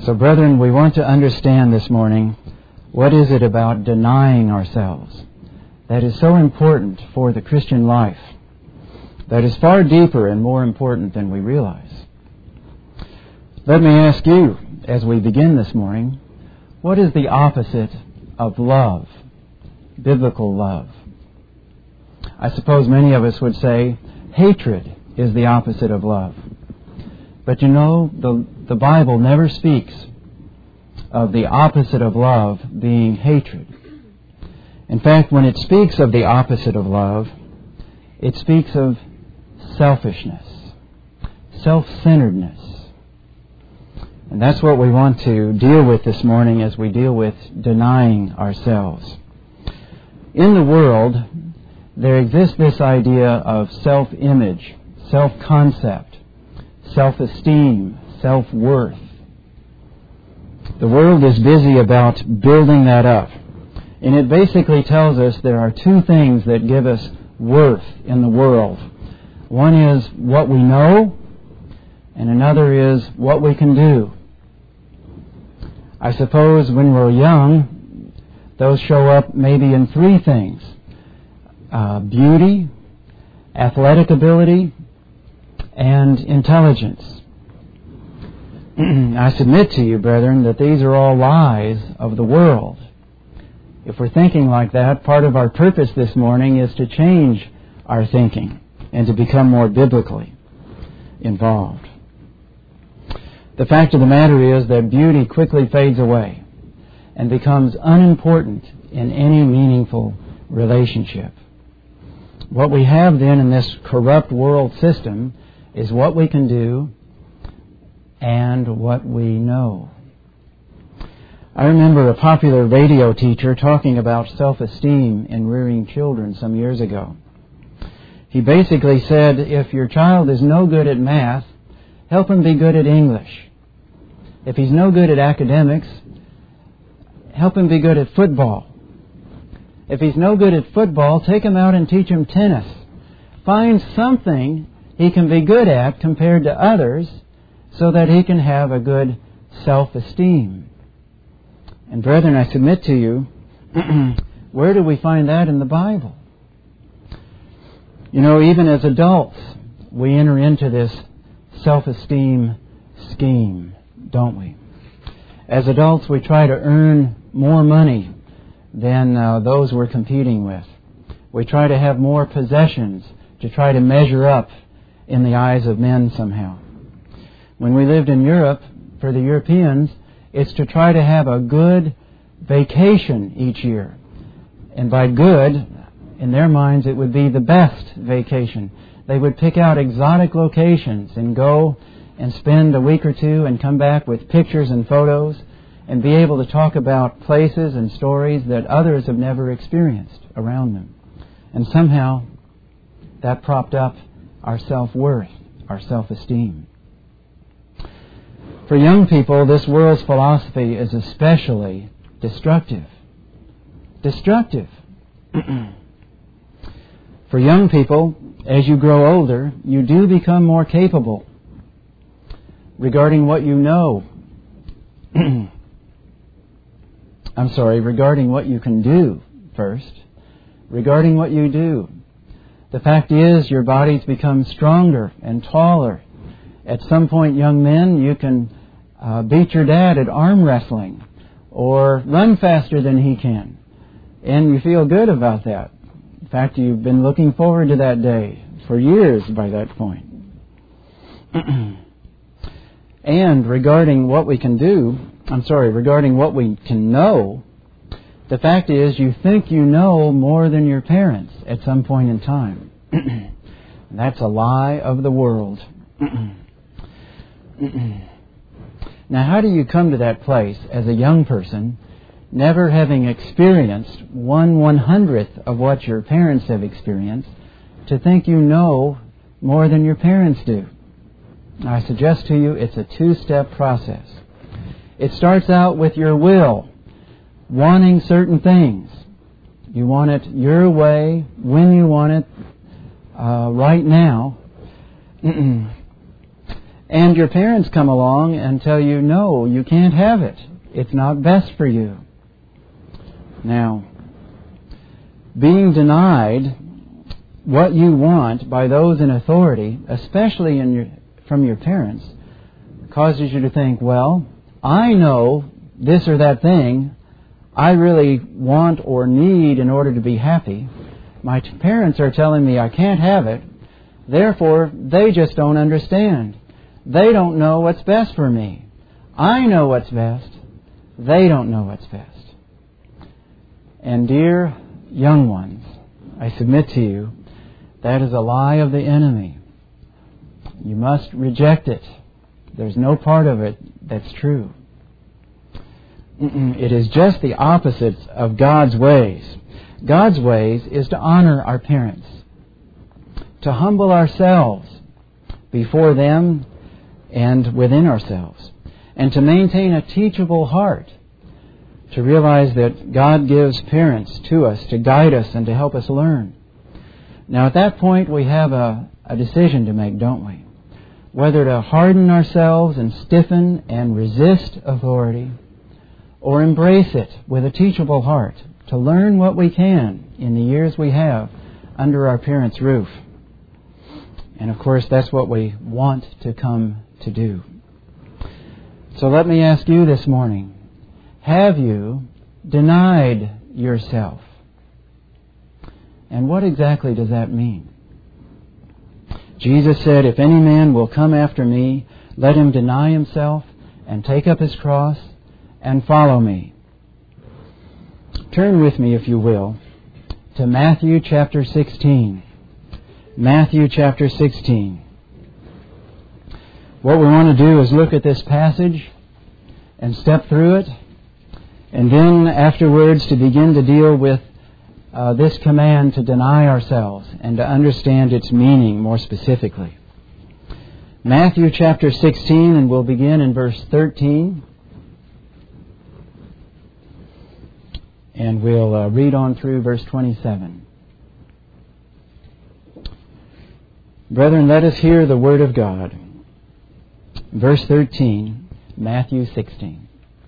So, brethren, we want to understand this morning, what is it about denying ourselves that is so important for the Christian life, that is far deeper and more important than we realize? Let me ask you, as we begin this morning, what is the opposite of love, biblical love? I suppose many of us would say hatred is the opposite of love. But you know, the Bible never speaks of the opposite of love being hatred. In fact, when it speaks of the opposite of love, it speaks of selfishness, self-centeredness. And that's what we want to deal with this morning as we deal with denying ourselves. In the world, there exists this idea of self-image, self-concept, self-esteem, self-worth. The world is busy about building that up. And it basically tells us there are two things that give us worth in the world. One is what we know, and another is what we can do. I suppose when we're young, those show up maybe in three things: beauty, athletic ability, and intelligence. I submit to you, brethren, that these are all lies of the world. If we're thinking like that, part of our purpose this morning is to change our thinking and to become more biblically involved. The fact of the matter is that beauty quickly fades away and becomes unimportant in any meaningful relationship. What we have then in this corrupt world system is what we can do and what we know. I remember a popular radio teacher talking about self-esteem in rearing children some years ago. He basically said, if your child is no good at math, help him be good at English. If he's no good at academics, help him be good at football. If he's no good at football, take him out and teach him tennis. Find something he can be good at compared to others so that he can have a good self-esteem. And brethren, I submit to you, where do we find that in the Bible? You know, even as adults, we enter into this self-esteem scheme, don't we? As adults, we try to earn more money than those we're competing with. We try to have more possessions to try to measure up in the eyes of men somehow. When we lived in Europe, for the Europeans, it's to try to have a good vacation each year. And by good, in their minds, it would be the best vacation. They would pick out exotic locations and go and spend a week or two and come back with pictures and photos and be able to talk about places and stories that others have never experienced around them. And somehow that propped up our self-worth, our self-esteem. For young people, this world's philosophy is especially destructive. Destructive. For young people, as you grow older, you do become more capable regarding what you know. Regarding what you can do first. Regarding what you do. The fact is, your bodies become stronger and taller. At some point, young men, you can beat your dad at arm wrestling or run faster than he can. And you feel good about that. In fact, you've been looking forward to that day for years by that point. And regarding what we can do, regarding what we can know, the fact is you think you know more than your parents at some point in time. That's a lie of the world. Now, how do you come to that place as a young person, never having experienced 1/100th of what your parents have experienced, to think you know more than your parents do? I suggest to you it's a two-step process. It starts out with your will, wanting certain things. You want it your way, when you want it, right now. And your parents come along and tell you, no, you can't have it. It's not best for you. Now, being denied what you want by those in authority, especially from your parents, causes you to think, well, I know this or that thing I really want or need in order to be happy. My parents are telling me I can't have it. Therefore, they just don't understand. They don't know what's best for me. I know what's best. They don't know what's best. And dear young ones, I submit to you, that is a lie of the enemy. You must reject it. There's no part of it that's true. It is just the opposite of God's ways. God's ways is to honor our parents, to humble ourselves before them and within ourselves, and to maintain a teachable heart, to realize that God gives parents to us to guide us and to help us learn. Now at that point we have a decision to make, don't we? Whether to harden ourselves and stiffen and resist authority, or embrace it with a teachable heart, to learn what we can in the years we have under our parents' roof. And of course that's what we want to come to do. So let me ask you this morning, have you denied yourself? And what exactly does that mean? Jesus said, if any man will come after me, let him deny himself and take up his cross and follow me. Turn with me, if you will, to Matthew chapter 16. Matthew chapter 16. What we want to do is look at this passage and step through it, and then afterwards to begin to deal with this command to deny ourselves and to understand its meaning more specifically. Matthew chapter 16, and we'll begin in verse 13. And we'll read on through verse 27. Brethren, let us hear the word of God. Verse 13, Matthew 16.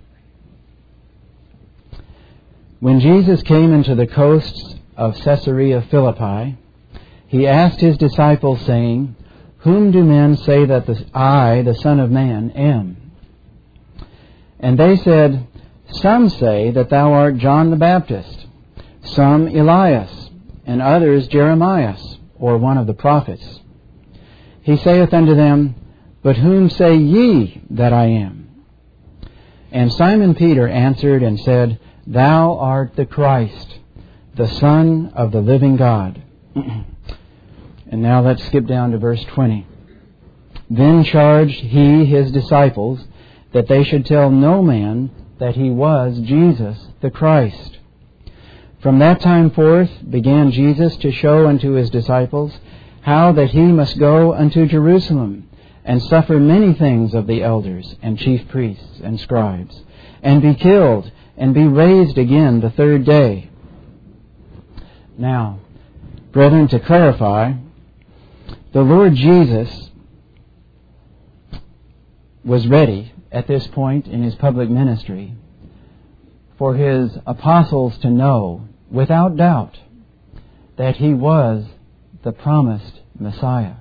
When Jesus came into the coasts of Caesarea Philippi, he asked his disciples, saying, whom do men say that I, the Son of Man, am? And they said, some say that thou art John the Baptist, some Elias, and others Jeremiah, or one of the prophets. He saith unto them, but whom say ye that I am? And Simon Peter answered and said, thou art the Christ, the Son of the living God. And now let's skip down to verse 20. Then charged he his disciples that they should tell no man that he was Jesus the Christ. From that time forth began Jesus to show unto his disciples how that he must go unto Jerusalem and suffer many things of the elders and chief priests and scribes, and be killed and be raised again the third day. Now, brethren, to clarify, the Lord Jesus was ready at this point in his public ministry for his apostles to know without doubt that he was the promised Messiah.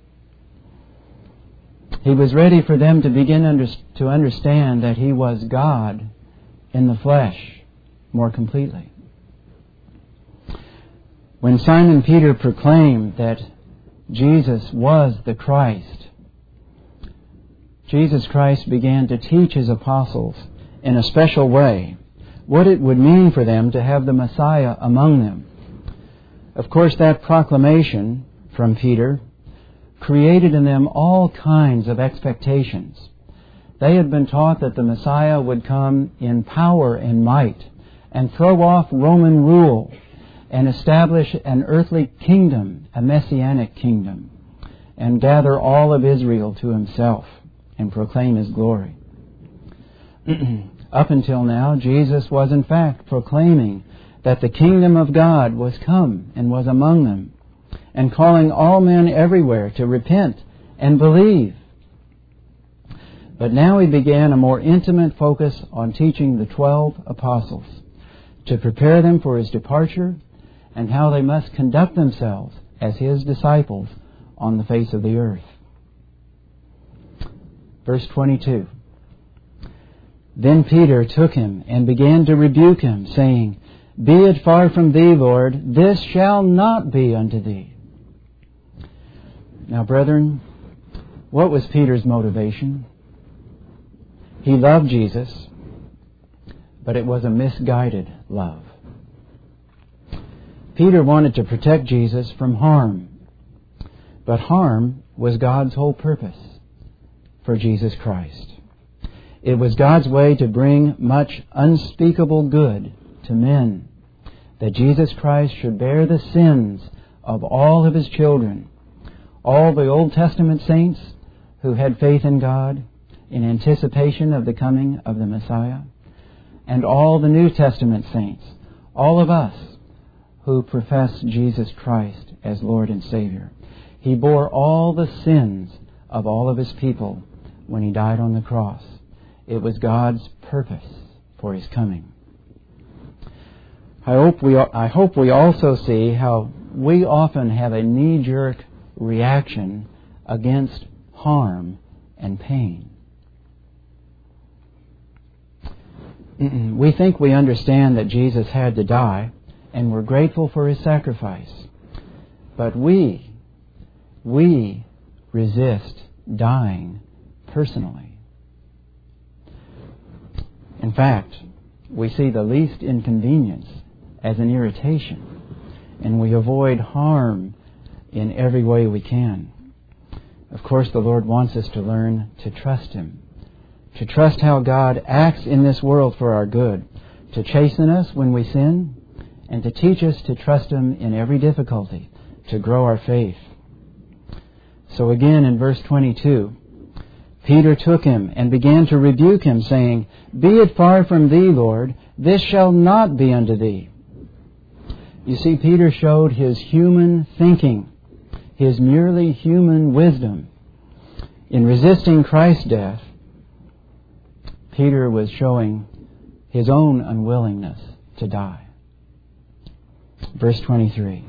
He was ready for them to begin to understand that he was God in the flesh more completely. When Simon Peter proclaimed that Jesus was the Christ, Jesus Christ began to teach his apostles in a special way what it would mean for them to have the Messiah among them. Of course, that proclamation from Peter created in them all kinds of expectations. They had been taught that the Messiah would come in power and might and throw off Roman rule and establish an earthly kingdom, a messianic kingdom, and gather all of Israel to himself and proclaim his glory. Up until now, Jesus was in fact proclaiming that the kingdom of God was come and was among them, and calling all men everywhere to repent and believe. But now he began a more intimate focus on teaching the 12 apostles to prepare them for his departure and how they must conduct themselves as his disciples on the face of the earth. Verse 22. Then Peter took him and began to rebuke him, saying, Be it far from thee, Lord, this shall not be unto thee. Now, brethren, what was Peter's motivation? He loved Jesus, but it was a misguided love. Peter wanted to protect Jesus from harm, but harm was God's whole purpose for Jesus Christ. It was God's way to bring much unspeakable good to men, that Jesus Christ should bear the sins of all of his children, all the Old Testament saints who had faith in God in anticipation of the coming of the Messiah, and all the New Testament saints, all of us who profess Jesus Christ as Lord and Savior. He bore all the sins of all of his people when he died on the cross. It was God's purpose for his coming. I hope we also see how we often have a knee-jerk reaction against harm and pain. We think we understand that Jesus had to die, and we're grateful for his sacrifice. But we resist dying personally. In fact, we see the least inconvenience as an irritation, and we avoid harm in every way we can. Of course, the Lord wants us to learn to trust him, to trust how God acts in this world for our good, to chasten us when we sin, and to teach us to trust him in every difficulty, to grow our faith. So again in verse 22, Peter took him and began to rebuke him, saying, Be it far from thee, Lord, this shall not be unto thee. You see, Peter showed his human thinking, his merely human wisdom. In resisting Christ's death, Peter was showing his own unwillingness to die. Verse 23.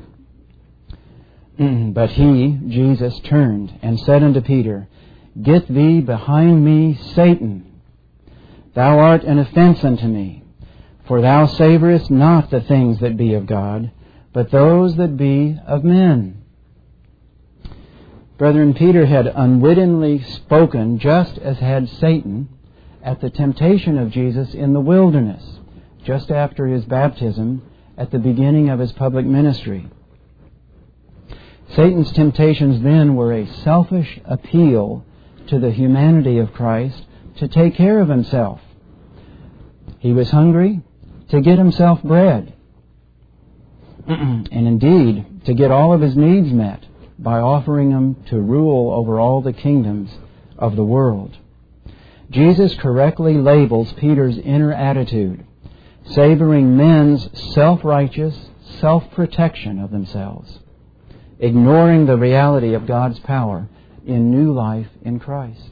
But he, Jesus, turned and said unto Peter, Get thee behind me, Satan. Thou art an offense unto me, for thou savourest not the things that be of God, but those that be of men. Brethren, Peter had unwittingly spoken just as had Satan at the temptation of Jesus in the wilderness, just after his baptism at the beginning of his public ministry. Satan's temptations then were a selfish appeal to the humanity of Christ to take care of himself. He was hungry to get himself bread, and indeed to get all of his needs met by offering him to rule over all the kingdoms of the world. Jesus correctly labels Peter's inner attitude, savoring men's self-righteous self-protection of themselves, ignoring the reality of God's power in new life in Christ.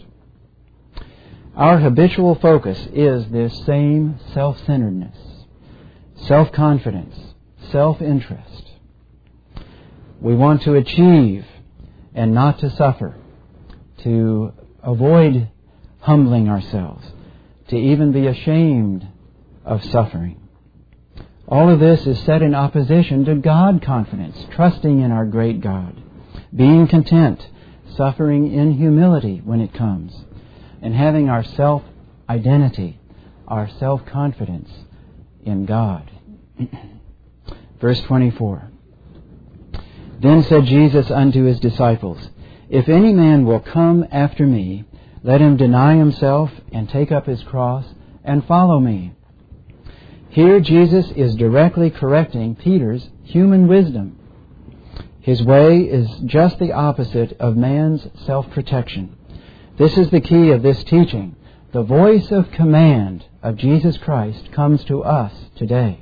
Our habitual focus is this same self-centeredness, self-confidence, self-interest. We want to achieve and not to suffer, to avoid humbling ourselves, to even be ashamed of suffering. All of this is set in opposition to God confidence, trusting in our great God, being content, suffering in humility when it comes, and having our self-identity, our self-confidence in God. Verse 24. Then said Jesus unto his disciples, If any man will come after me, let him deny himself and take up his cross and follow me. Here Jesus is directly correcting Peter's human wisdom. His way is just the opposite of man's self-protection. This is the key of this teaching. The voice of command of Jesus Christ comes to us today.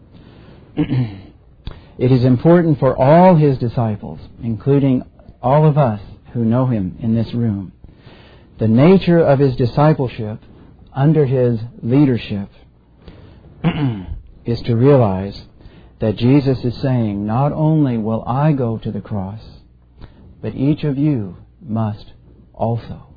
It is important for all his disciples, including all of us who know him in this room, the nature of his discipleship under his leadership is to realize that Jesus is saying, not only will I go to the cross, but each of you must also.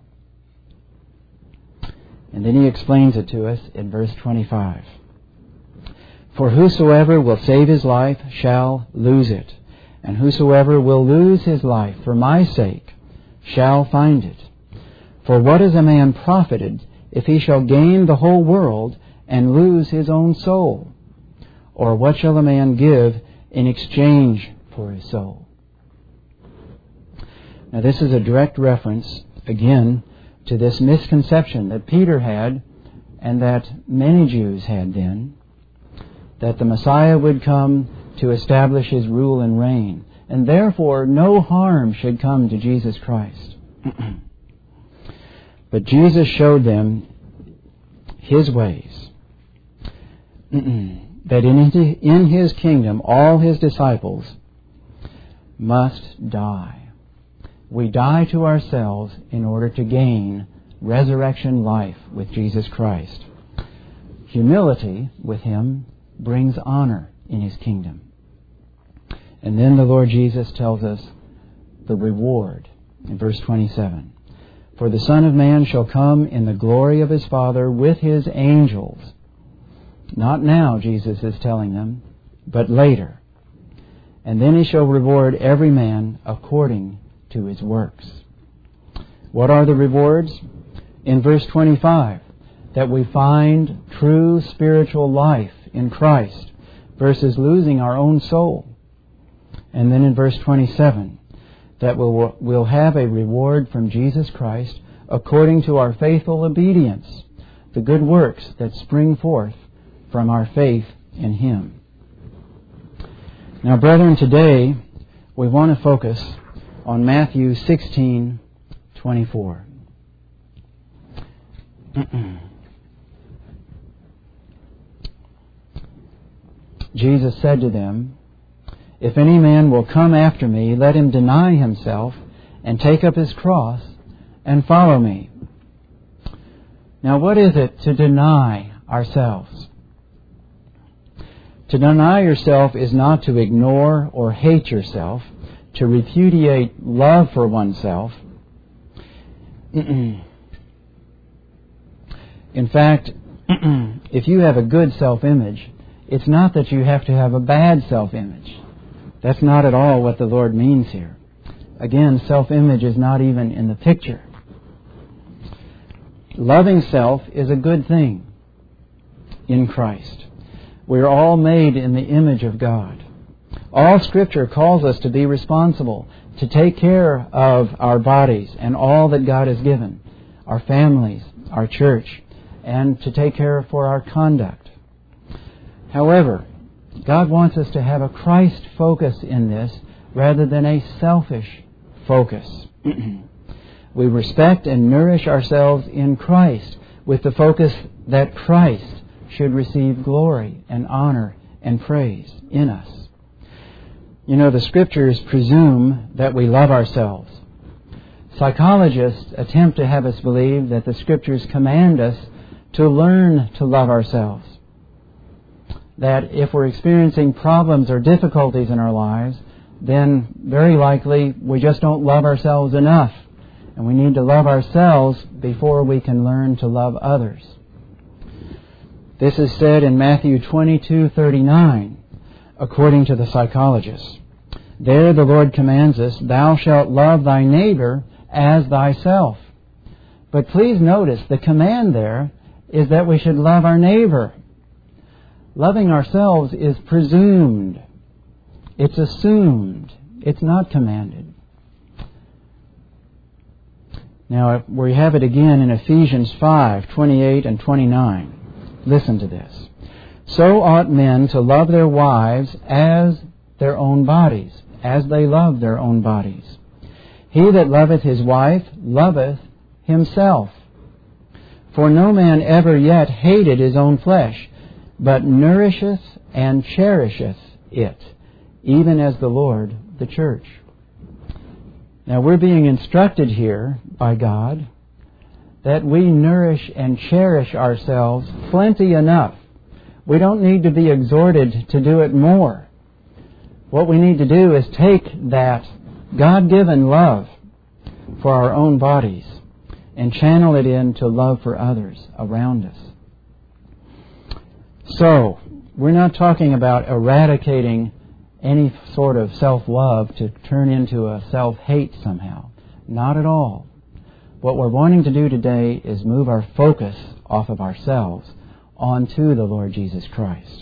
And then he explains it to us in verse 25. For whosoever will save his life shall lose it, and whosoever will lose his life for my sake shall find it. For what is a man profited if he shall gain the whole world and lose his own soul? Or what shall a man give in exchange for his soul? Now this is a direct reference, again, to this misconception that Peter had and that many Jews had then, that the Messiah would come to establish his rule and reign, and therefore no harm should come to Jesus Christ. But Jesus showed them his ways, that in his kingdom all his disciples must die. We die to ourselves in order to gain resurrection life with Jesus Christ. Humility with him brings honor in his kingdom. And then the Lord Jesus tells us the reward in verse 27. For the Son of Man shall come in the glory of his Father with his angels. Not now, Jesus is telling them, but later. And then he shall reward every man according to his works. What are the rewards? In verse 25, that we find true spiritual life in Christ versus losing our own soul. And then in verse 27, that we'll have a reward from Jesus Christ according to our faithful obedience, the good works that spring forth from our faith in him. Now, brethren, today we want to focus on Matthew 16:24. Jesus said to them, If any man will come after me, let him deny himself and take up his cross and follow me. Now, what is it to deny ourselves? To deny yourself is not to ignore or hate yourself, to repudiate love for oneself. In fact, if you have a good self-image, it's not that you have to have a bad self-image. That's not at all what the Lord means here. Again, self-image is not even in the picture. Loving self is a good thing in Christ. We're all made in the image of God. All Scripture calls us to be responsible, to take care of our bodies and all that God has given, our families, our church, and to take care for our conduct. However, God wants us to have a Christ focus in this rather than a selfish focus. We respect and nourish ourselves in Christ with the focus that Christ should receive glory and honor and praise in us. You know, the Scriptures presume that we love ourselves. Psychologists attempt to have us believe that the Scriptures command us to learn to love ourselves. That if we're experiencing problems or difficulties in our lives, then very likely we just don't love ourselves enough. And we need to love ourselves before we can learn to love others. This is said in Matthew 22:39, according to the psychologists. There the Lord commands us, Thou shalt love thy neighbor as thyself. But please notice the command there is that we should love our neighbor. Loving ourselves is presumed. It's assumed. It's not commanded. Now, we have it again in Ephesians 5:28 and 29. Listen to this. So ought men to love their wives as their own bodies, as they love their own bodies. He that loveth his wife loveth himself. For no man ever yet hated his own flesh, but nourisheth and cherisheth it, even as the Lord the church. Now we're being instructed here by God that we nourish and cherish ourselves plenty enough. We don't need to be exhorted to do it more. What we need to do is take that God-given love for our own bodies and channel it into love for others around us. So, we're not talking about eradicating any sort of self-love to turn into a self-hate somehow. Not at all. What we're wanting to do today is move our focus off of ourselves onto the Lord Jesus Christ.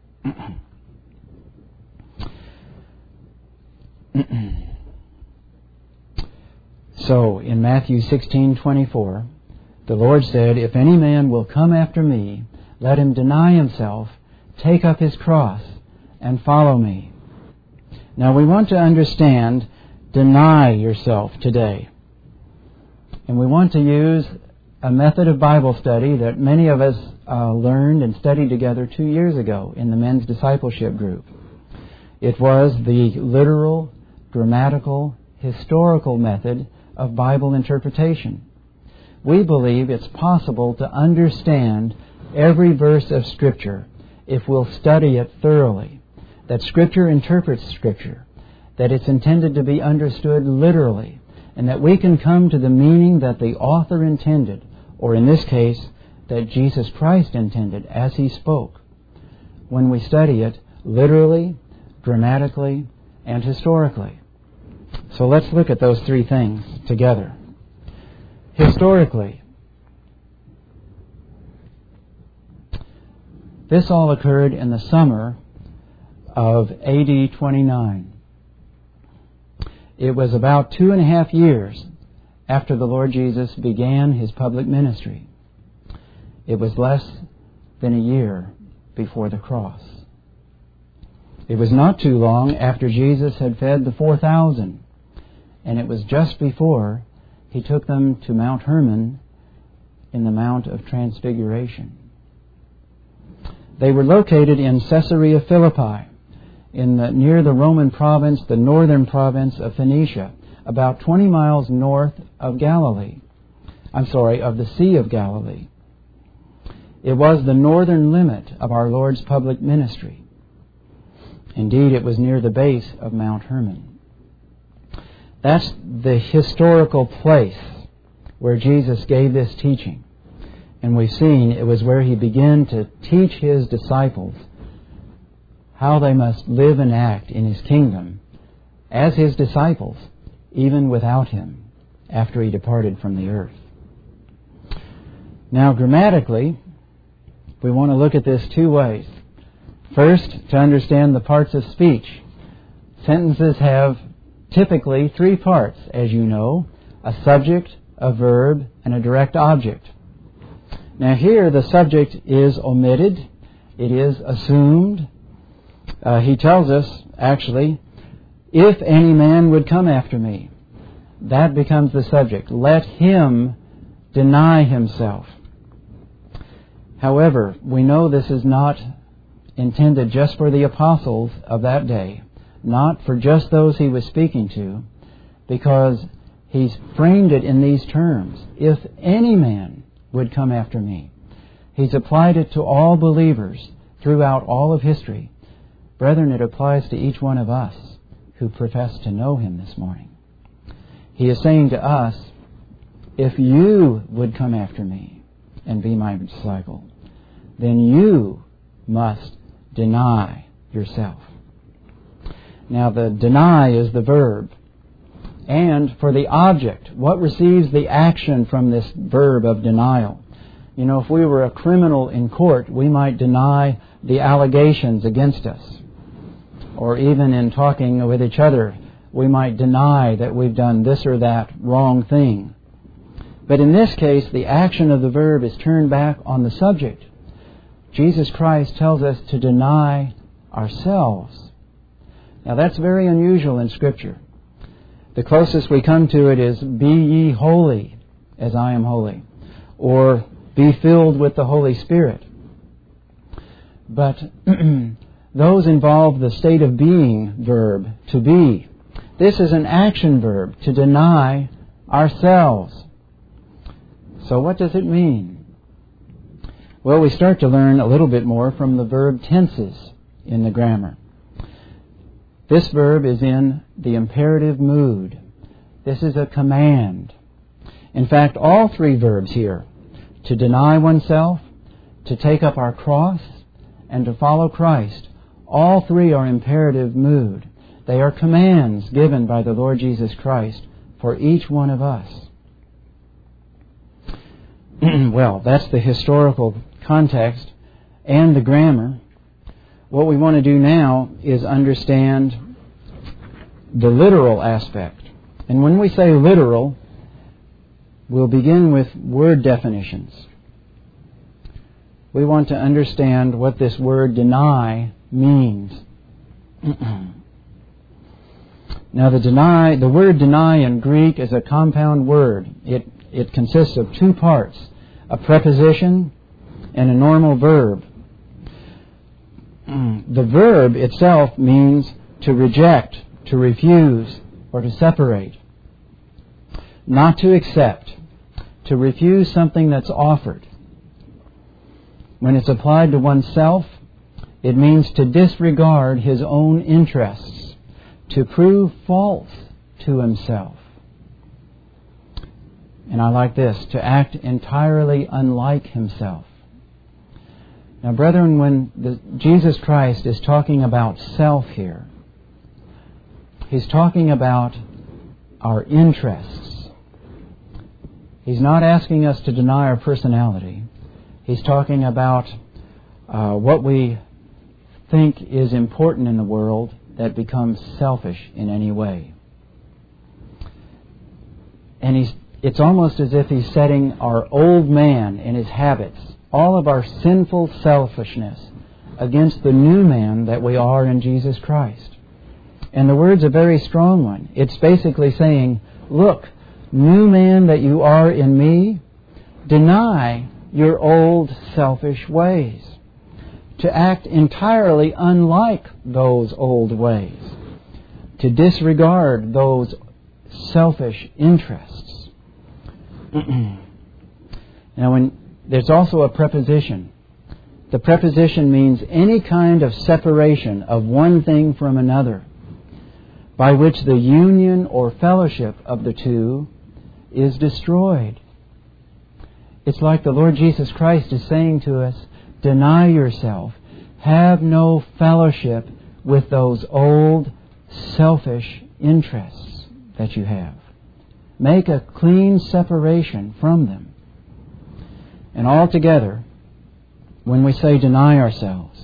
So, in Matthew 16:24, the Lord said, "If any man will come after me, let him deny himself, take up his cross, and follow me." Now, we want to understand deny yourself today. And we want to use a method of Bible study that many of us learned and studied together 2 years ago in the men's discipleship group. It was the literal, grammatical, historical method of Bible interpretation. We believe it's possible to understand every verse of Scripture if we'll study it thoroughly, that Scripture interprets Scripture, that it's intended to be understood literally, and that we can come to the meaning that the author intended, or in this case, that Jesus Christ intended as He spoke, when we study it literally, grammatically, and historically. So let's look at those three things together. Historically, this all occurred in the summer of AD 29. It was about 2.5 years after the Lord Jesus began His public ministry. It was less than a year before the cross. It was not too long after Jesus had fed the 4,000, and it was just before He took them to Mount Hermon in the Mount of Transfiguration. They were located in Caesarea Philippi, near the Roman province, the northern province of Phoenicia, about 20 miles north of Galilee. Of the Sea of Galilee. It was the northern limit of our Lord's public ministry. Indeed, it was near the base of Mount Hermon. That's the historical place where Jesus gave this teaching. And we've seen it was where He began to teach His disciples how they must live and act in His kingdom as His disciples, even without Him, after He departed from the earth. Now, grammatically, we want to look at this two ways. First, to understand the parts of speech. Sentences have typically 3 parts, as you know: a subject, a verb, and a direct object. Now here, the subject is omitted. It is assumed. He tells us, actually, if any man would come after me. That becomes the subject. Let him deny himself. However, we know this is not intended just for the apostles of that day, not for just those He was speaking to, because He's framed it in these terms. If any man would come after me. He's applied it to all believers throughout all of history. Brethren, it applies to each one of us who profess to know Him this morning. He is saying to us, if you would come after me and be my disciple, then you must deny yourself. Now, the deny is the verb. And for the object, what receives the action from this verb of denial? You know, if we were a criminal in court, we might deny the allegations against us. Or even in talking with each other, we might deny that we've done this or that wrong thing. But in this case, the action of the verb is turned back on the subject. Jesus Christ tells us to deny ourselves. Now that's very unusual in Scripture. The closest we come to it is, be ye holy as I am holy, or be filled with the Holy Spirit. But those involve the state of being verb, to be. This is an action verb, to deny ourselves. So what does it mean? Well, we start to learn a little bit more from the verb tenses in the grammar. This verb is in the imperative mood. This is a command. In fact, all three verbs here, to deny oneself, to take up our cross, and to follow Christ, all three are imperative mood. They are commands given by the Lord Jesus Christ for each one of us. Well, that's the historical context and the grammar. What we want to do now is understand the literal aspect. And when we say literal, we'll begin with word definitions. We want to understand what this word deny means. Now, the word deny in Greek is a compound word. It consists of two parts, a preposition and a normal verb. The verb itself means to reject, to refuse, or to separate. Not to accept, to refuse something that's offered. When it's applied to oneself, it means to disregard his own interests, to prove false to himself. And I like this, to act entirely unlike himself. Now, brethren, when Jesus Christ is talking about self here, He's talking about our interests. He's not asking us to deny our personality. He's talking about what we think is important in the world that becomes selfish in any way. And it's almost as if He's setting our old man and his habits, all of our sinful selfishness, against the new man that we are in Jesus Christ. And the word's a very strong one. It's basically saying, look, new man that you are in me, deny your old selfish ways. To act entirely unlike those old ways. To disregard those selfish interests. Now, there's also a preposition. The preposition means any kind of separation of one thing from another, by which the union or fellowship of the two is destroyed. It's like the Lord Jesus Christ is saying to us, deny yourself. Have no fellowship with those old selfish interests that you have. Make a clean separation from them. And altogether, when we say deny ourselves,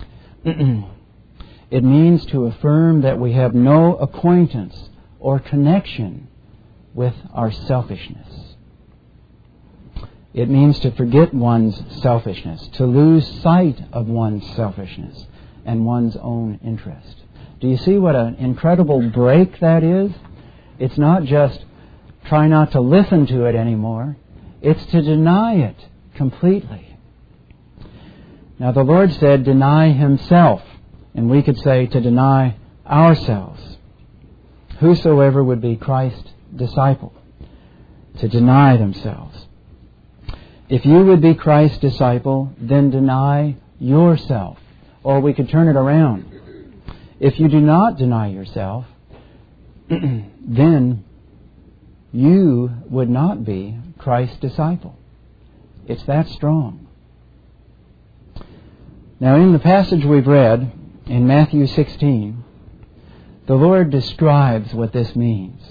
it means to affirm that we have no acquaintance or connection with our selfishness. It means to forget one's selfishness, to lose sight of one's selfishness and one's own interest. Do you see what an incredible break that is? It's not just try not to listen to it anymore. It's to deny it completely. Now, the Lord said, deny Himself. And we could say to deny ourselves. Whosoever would be Christ's disciple, to deny themselves. If you would be Christ's disciple, then deny yourself. Or we could turn it around. If you do not deny yourself, then you would not be Christ's disciple. It's that strong. Now, in the passage we've read, in Matthew 16, the Lord describes what this means.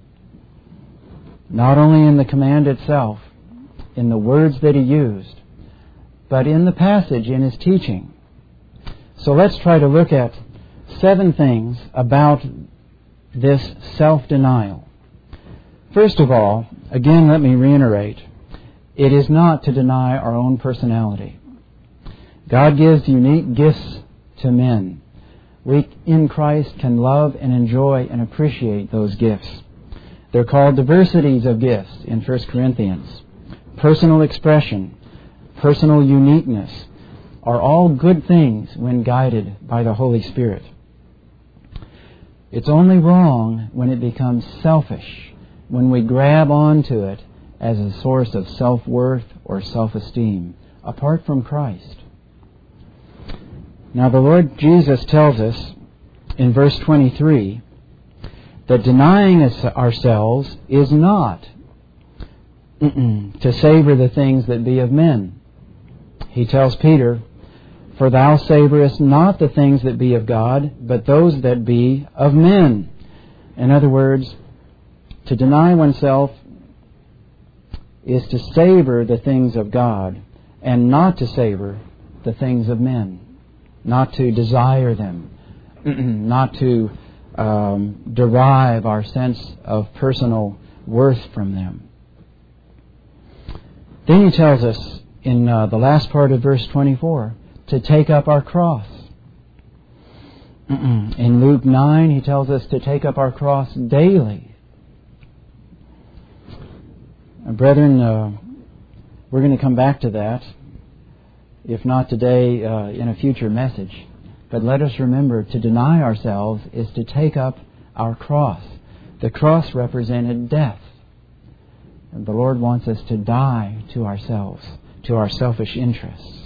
Not only in the command itself, in the words that He used, but in the passage in His teaching. So let's try to look at 7 things about this self-denial. First of all, again, let me reiterate, it is not to deny our own personality. God gives unique gifts to men. We, in Christ, can love and enjoy and appreciate those gifts. They're called diversities of gifts in 1 Corinthians. Personal expression, personal uniqueness are all good things when guided by the Holy Spirit. It's only wrong when it becomes selfish, when we grab onto it as a source of self-worth or self-esteem, apart from Christ. Now the Lord Jesus tells us in verse 23 that denying ourselves is not to savor the things that be of men. He tells Peter, "For thou savorest not the things that be of God, but those that be of men." In other words, to deny oneself is to savor the things of God and not to savor the things of men, not to desire them, not to derive our sense of personal worth from them. Then he tells us in the last part of verse 24 to take up our cross. In Luke 9 he tells us to take up our cross daily. Brethren, we're going to come back to that, if not today, in a future message. But let us remember, to deny ourselves is to take up our cross. The cross represented death. And the Lord wants us to die to ourselves, to our selfish interests.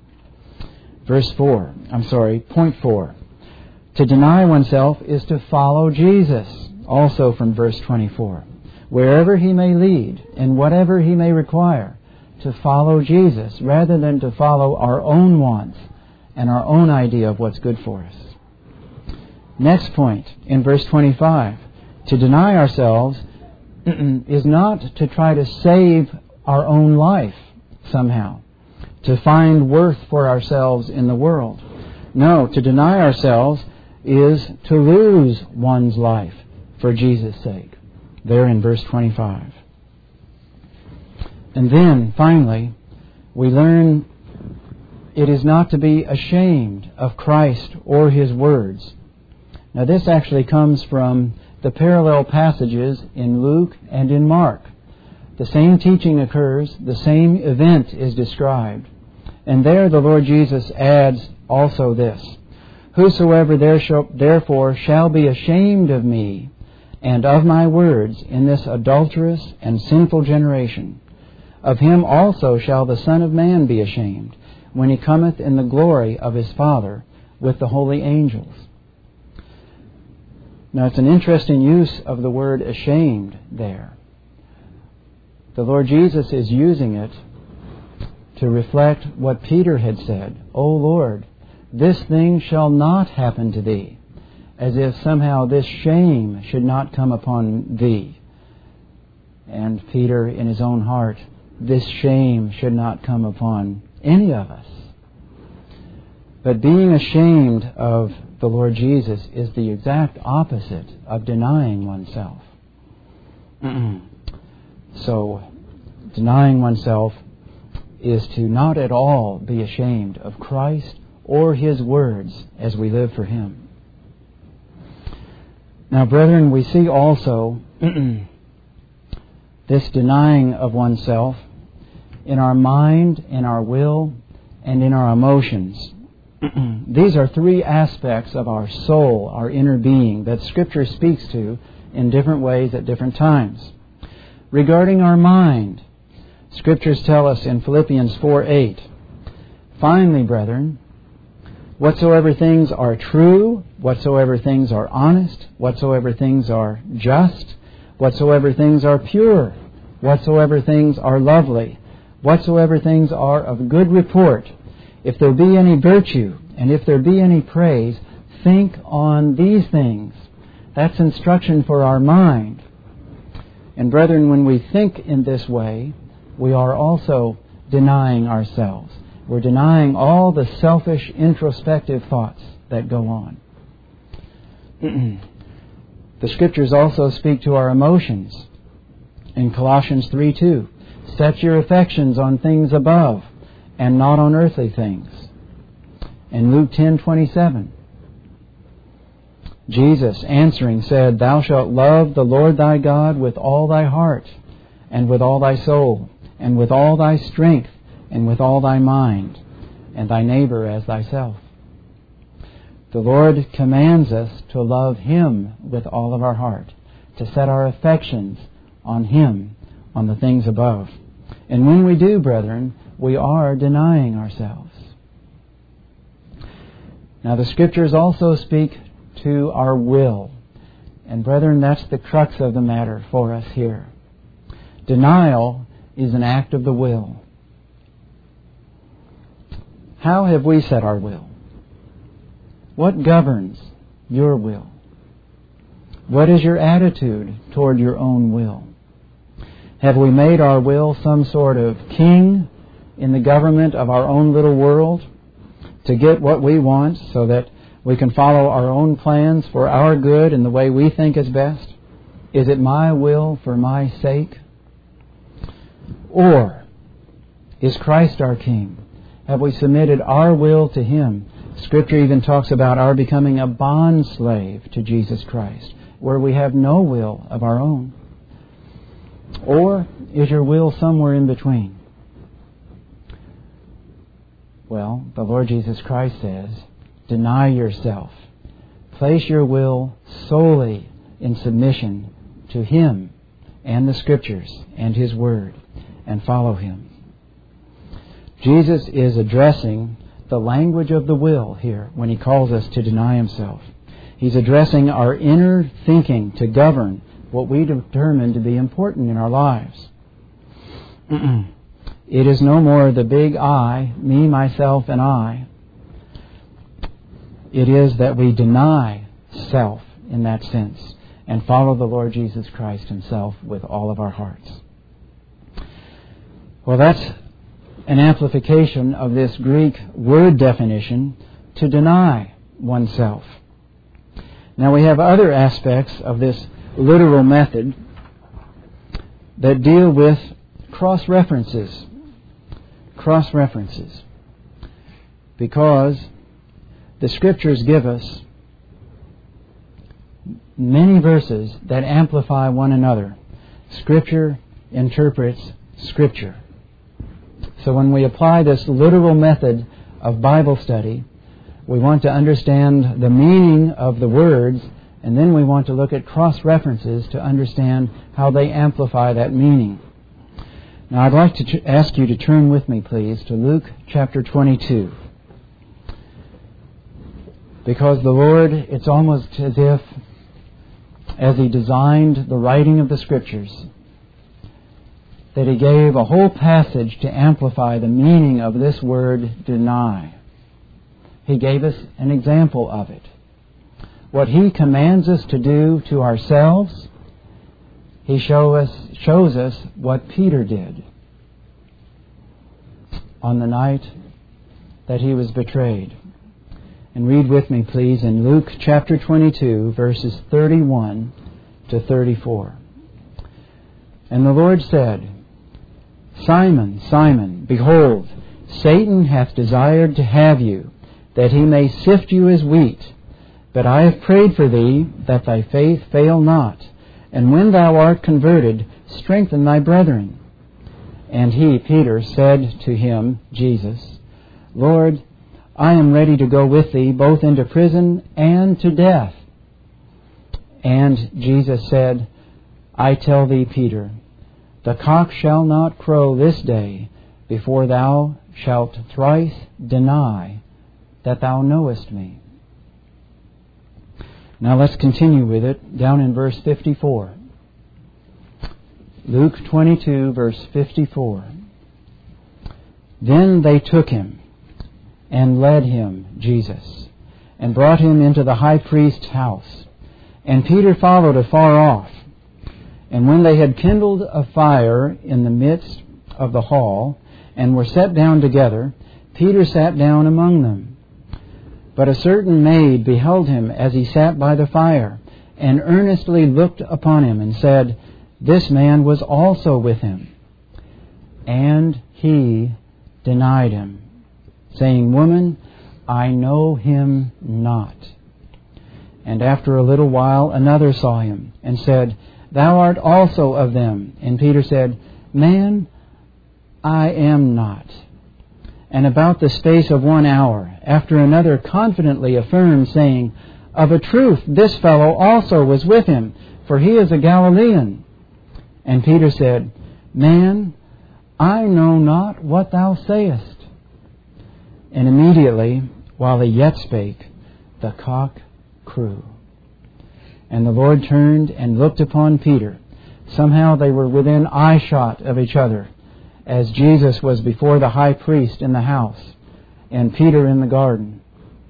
Point 4. To deny oneself is to follow Jesus, also from verse 24. Wherever He may lead, and whatever He may require, to follow Jesus, rather than to follow our own wants and our own idea of what's good for us. Next point, in verse 25, to deny ourselves is not to try to save our own life somehow, to find worth for ourselves in the world. No, to deny ourselves is to lose one's life for Jesus' sake. There in verse 25. And then, finally, we learn it is not to be ashamed of Christ or His words. Now this actually comes from the parallel passages in Luke and in Mark. The same teaching occurs, the same event is described. And there the Lord Jesus adds also this: "Whosoever therefore shall be ashamed of me and of my words in this adulterous and sinful generation, of him also shall the Son of Man be ashamed, when He cometh in the glory of His Father with the holy angels." Now it's an interesting use of the word ashamed there. The Lord Jesus is using it to reflect what Peter had said, "O Lord, this thing shall not happen to Thee," as if somehow this shame should not come upon Thee. And Peter, in his own heart, this shame should not come upon any of us. But being ashamed of the Lord Jesus is the exact opposite of denying oneself. So, denying oneself is to not at all be ashamed of Christ or His words as we live for Him. Now, brethren, we see also this denying of oneself in our mind, in our will, and in our emotions. These are three aspects of our soul, our inner being, that Scripture speaks to in different ways at different times. Regarding our mind, Scriptures tell us in Philippians 4:8, "Finally, brethren, whatsoever things are true, whatsoever things are honest, whatsoever things are just, whatsoever things are pure, whatsoever things are lovely, whatsoever things are of good report, if there be any virtue, and if there be any praise, think on these things." That's instruction for our mind. And brethren, when we think in this way, we are also denying ourselves. We're denying all the selfish, introspective thoughts that go on. The Scriptures also speak to our emotions. In Colossians 3:2, "Set your affections on things above, and not on earthly things." In Luke 10:27, Jesus answering said, "Thou shalt love the Lord thy God with all thy heart, and with all thy soul, and with all thy strength, and with all thy mind, and thy neighbor as thyself." The Lord commands us to love Him with all of our heart, to set our affections on Him on the things above. And when we do, brethren, we are denying ourselves. Now the Scriptures also speak to our will. And brethren, that's the crux of the matter for us here. Denial is an act of the will. How have we set our will? What governs your will? What is your attitude toward your own will? Have we made our will some sort of king in the government of our own little world to get what we want so that we can follow our own plans for our good in the way we think is best? Is it my will for my sake? Or is Christ our King? Have we submitted our will to Him? Scripture even talks about our becoming a bond slave to Jesus Christ, where we have no will of our own. Or is your will somewhere in between? Well, the Lord Jesus Christ says, deny yourself. Place your will solely in submission to Him and the Scriptures and His Word, and follow Him. Jesus is addressing the language of the will here when He calls us to deny Himself. He's addressing our inner thinking to govern what we determine to be important in our lives. It is no more the big I, me, myself, and I. It is that we deny self in that sense and follow the Lord Jesus Christ Himself with all of our hearts. Well, that's an amplification of this Greek word definition, to deny oneself. Now we have other aspects of this literal method that deal with cross-references. Cross-references. Because the Scriptures give us many verses that amplify one another. Scripture interprets Scripture. So when we apply this literal method of Bible study, we want to understand the meaning of the words, and then we want to look at cross-references to understand how they amplify that meaning. Now I'd like to ask you to turn with me, please, to Luke chapter 22. Because the Lord, it's almost as if, as He designed the writing of the Scriptures, that He gave a whole passage to amplify the meaning of this word, deny. He gave us an example of it. What He commands us to do to ourselves, He shows us what Peter did on the night that he was betrayed. And read with me, please, in Luke chapter 22, verses 31 to 34. And the Lord said, Simon, Simon, behold, Satan hath desired to have you, that he may sift you as wheat. But I have prayed for thee, that thy faith fail not. And when thou art converted, strengthen thy brethren. And he, Peter, said to him, Jesus, Lord, I am ready to go with thee, both into prison and to death. And Jesus said, I tell thee, Peter, the cock shall not crow this day before thou shalt thrice deny that thou knowest me. Now let's continue with it down in verse 54. Luke 22, verse 54. Then they took him and led him, Jesus, and brought him into the high priest's house. And Peter followed afar off. And when they had kindled a fire in the midst of the hall, and were set down together, Peter sat down among them. But a certain maid beheld him as he sat by the fire, and earnestly looked upon him, and said, This man was also with him. And he denied him, saying, Woman, I know him not. And after a little while another saw him, and said, Thou art also of them. And Peter said, Man, I am not. And about the space of 1 hour, after another confidently affirmed, saying, Of a truth, this fellow also was with him, for he is a Galilean. And Peter said, Man, I know not what thou sayest. And immediately, while he yet spake, the cock crew. And the Lord turned and looked upon Peter. Somehow they were within eyeshot of each other, as Jesus was before the high priest in the house, and Peter in the garden.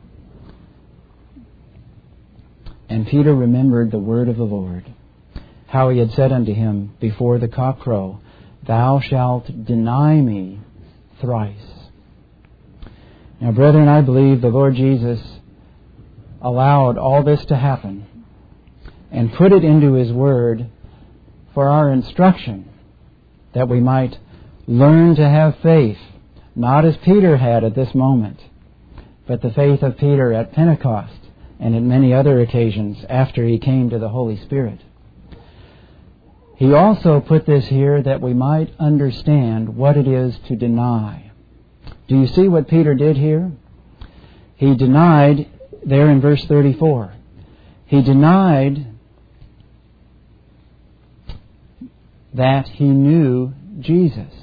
And Peter remembered the word of the Lord, how he had said unto him before the cock crow, Thou shalt deny me thrice. Now, brethren, I believe the Lord Jesus allowed all this to happen and put it into His Word for our instruction, that we might learn to have faith, not as Peter had at this moment, but the faith of Peter at Pentecost and at many other occasions after he came to the Holy Spirit. He also put this here that we might understand what it is to deny. Do you see what Peter did here? He denied, there in verse 34, he denied that he knew Jesus.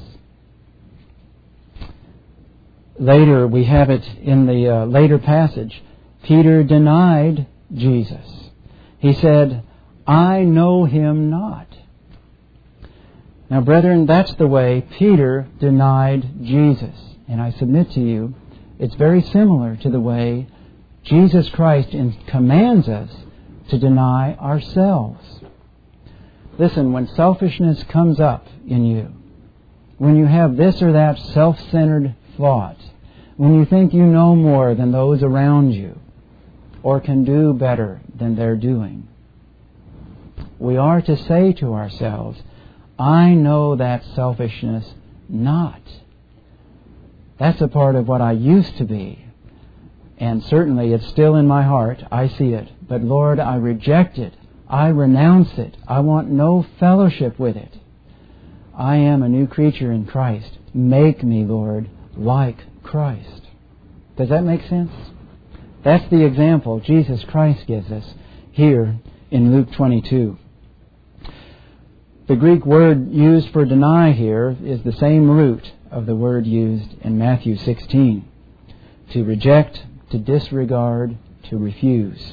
Later, we have it in the later passage. Peter denied Jesus. He said, I know him not. Now, brethren, that's the way Peter denied Jesus. And I submit to you, it's very similar to the way Jesus Christ commands us to deny ourselves. Listen, when selfishness comes up in you, when you have this or that self-centered thought, when you think you know more than those around you, or can do better than they're doing, we are to say to ourselves, I know that selfishness not. That's a part of what I used to be. And certainly it's still in my heart. I see it. But Lord, I reject it. I renounce it. I want no fellowship with it. I am a new creature in Christ. Make me, Lord, like Christ. Does that make sense? That's the example Jesus Christ gives us here in Luke 22. The Greek word used for deny here is the same root of the word used in Matthew 16. To reject, to disregard, to refuse.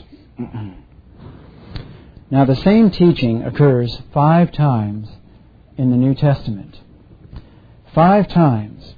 Now, the same teaching occurs 5 times in the New Testament. 5 times.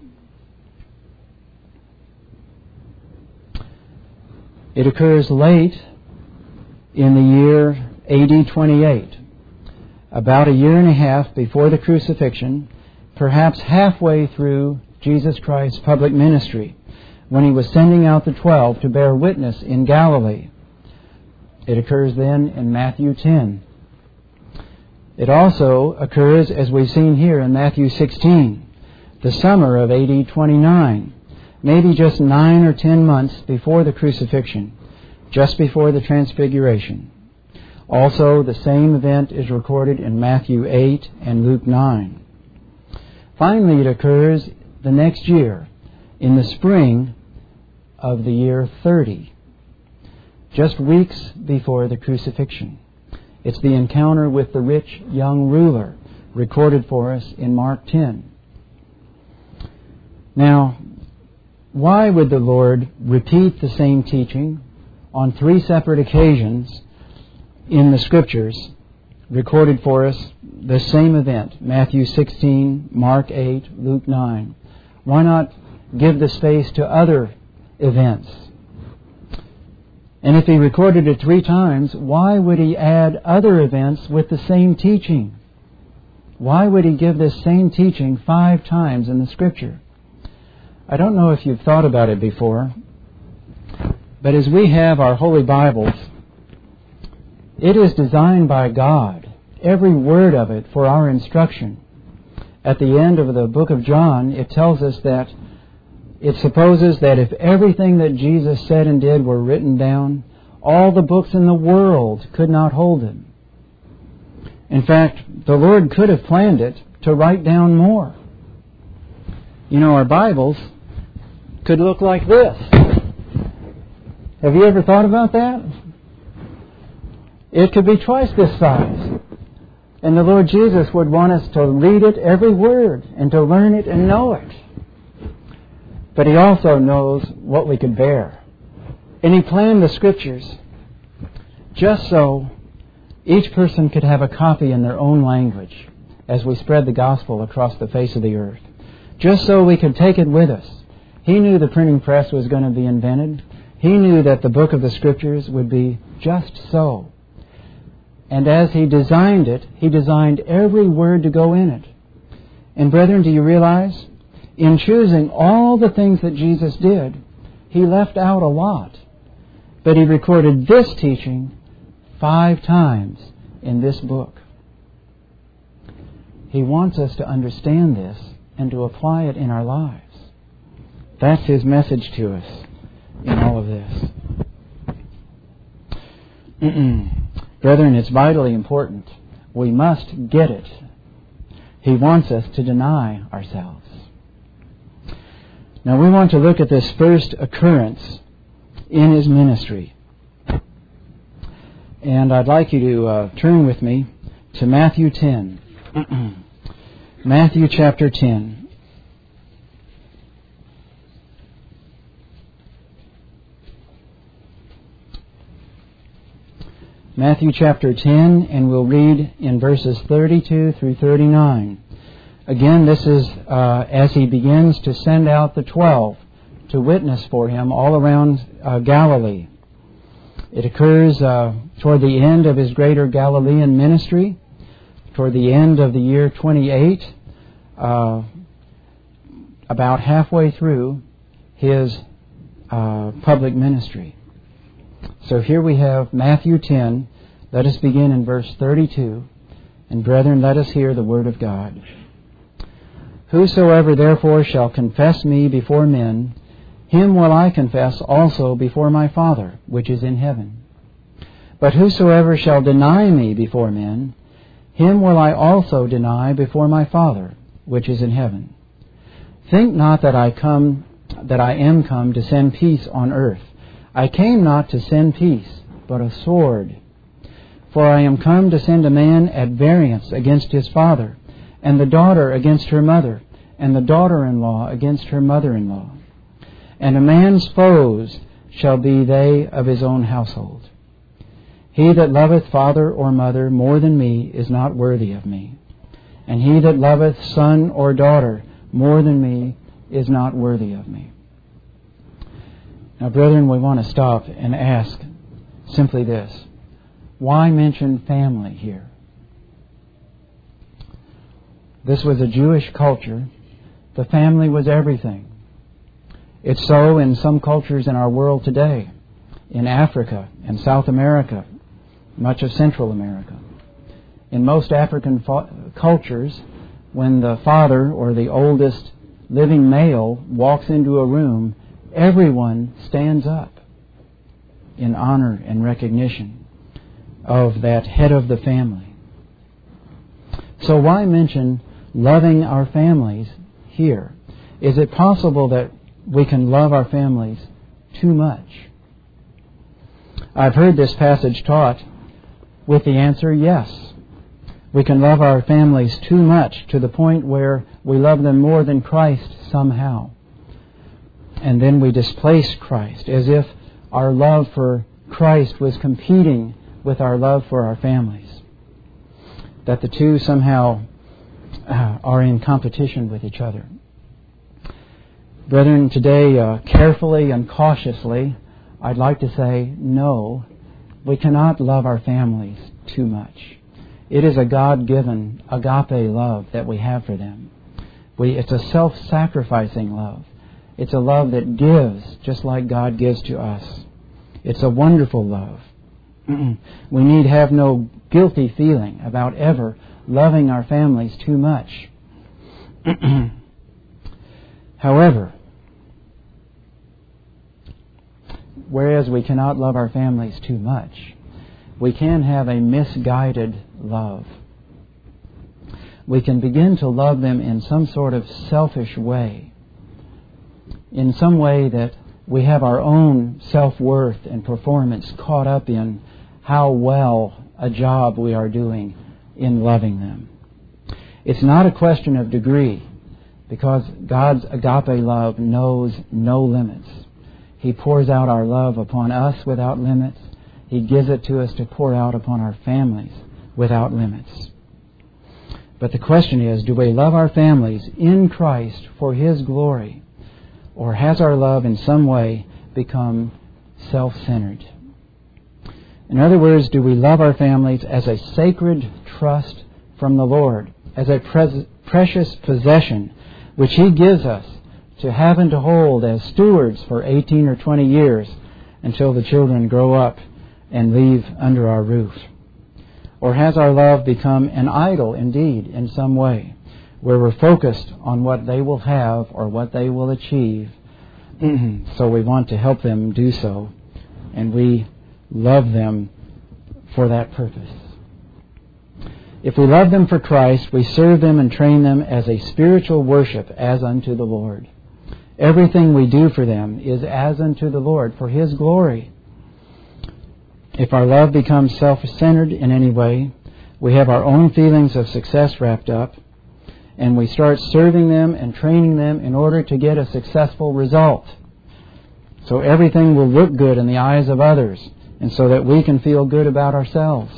It occurs late in the year AD 28, about a year and a half before the crucifixion, perhaps halfway through Jesus Christ's public ministry, when He was sending out the 12 to bear witness in Galilee. It occurs then in Matthew 10. It also occurs, as we've seen here, in Matthew 16, the summer of AD 29, maybe just 9 or 10 months before the crucifixion, just before the transfiguration. Also, the same event is recorded in Matthew 8 and Luke 9. Finally, it occurs the next year, in the spring of the year 30, just weeks before the crucifixion. It's the encounter with the rich young ruler, recorded for us in Mark 10. Now, why would the Lord repeat the same teaching on 3 separate occasions in the Scriptures, recorded for us the same event, Matthew 16, Mark 8, Luke 9? Why not give the space to other events? And if He recorded it 3 times, why would He add other events with the same teaching? Why would He give this same teaching 5 times in the Scripture? I don't know if you've thought about it before, but as we have our Holy Bibles, it is designed by God, every word of it, for our instruction. At the end of the book of John, it tells us that it supposes that if everything that Jesus said and did were written down, all the books in the world could not hold Him. In fact, the Lord could have planned it to write down more. You know, our Bibles could look like this. Have you ever thought about that? It could be twice this size. And the Lord Jesus would want us to read it, every word, and to learn it and know it. But He also knows what we could bear. And He planned the Scriptures just so each person could have a copy in their own language as we spread the gospel across the face of the earth. Just so we could take it with us. He knew the printing press was going to be invented. He knew that the book of the Scriptures would be just so. And as He designed it, He designed every word to go in it. And brethren, do you realize, in choosing all the things that Jesus did, He left out a lot. But He recorded this teaching 5 times in this book. He wants us to understand this and to apply it in our lives. That's His message to us in all of this. Brethren, it's vitally important. We must get it. He wants us to deny ourselves. Now we want to look at this first occurrence in His ministry. And I'd like you to turn with me to Matthew 10. Matthew chapter 10. Matthew chapter 10, and we'll read in verses 32 through 39. Again, this is as He begins to send out the 12 to witness for Him all around Galilee. It occurs toward the end of His greater Galilean ministry, toward the end of the year 28, about halfway through His public ministry. So here we have Matthew 10. Let us begin in verse 32. And brethren, let us hear the word of God. Whosoever therefore shall confess me before men, him will I confess also before my Father, which is in heaven. But whosoever shall deny me before men, him will I also deny before my Father, which is in heaven. Think not that I am come to send peace on earth. I came not to send peace, but a sword. For I am come to send a man at variance against his father, and the daughter against her mother, and the daughter-in-law against her mother-in-law. And a man's foes shall be they of his own household. He that loveth father or mother more than me is not worthy of me. And he that loveth son or daughter more than me is not worthy of me. Now, brethren, we want to stop and ask simply this. Why mention family here? This was a Jewish culture. The family was everything. It's so in some cultures in our world today, in Africa and South America, much of Central America. In most African cultures, when the father or the oldest living male walks into a room, everyone stands up in honor and recognition of that head of the family. So why mention loving our families here? Is it possible that we can love our families too much? I've heard this passage taught with the answer yes. We can love our families too much to the point where we love them more than Christ somehow. And then we displace Christ as if our love for Christ was competing with our love for our families. That the two somehow are in competition with each other. Brethren, today, carefully and cautiously, I'd like to say, no, we cannot love our families too much. It is a God-given agape love that we have for them. It's a self-sacrificing love. It's a love that gives just like God gives to us. It's a wonderful love. We need have no guilty feeling about ever loving our families too much. However, whereas we cannot love our families too much, we can have a misguided love. We can begin to love them in some sort of selfish way, in some way that we have our own self-worth and performance caught up in how well a job we are doing in loving them. It's not a question of degree, because God's agape love knows no limits. He pours out our love upon us without limits. He gives it to us to pour out upon our families without limits. But the question is, do we love our families in Christ for His glory? Or has our love in some way become self-centered? In other words, do we love our families as a sacred trust from the Lord, as a precious possession which He gives us to have and to hold as stewards for 18 or 20 years until the children grow up and leave under our roof? Or has our love become an idol indeed in some way, where we're focused on what they will have or what they will achieve, so we want to help them do so, and we love them for that purpose? If we love them for Christ, we serve them and train them as a spiritual worship as unto the Lord. Everything we do for them is as unto the Lord, for His glory. If our love becomes self-centered in any way, we have our own feelings of success wrapped up, and we start serving them and training them in order to get a successful result. So everything will look good in the eyes of others, and so that we can feel good about ourselves.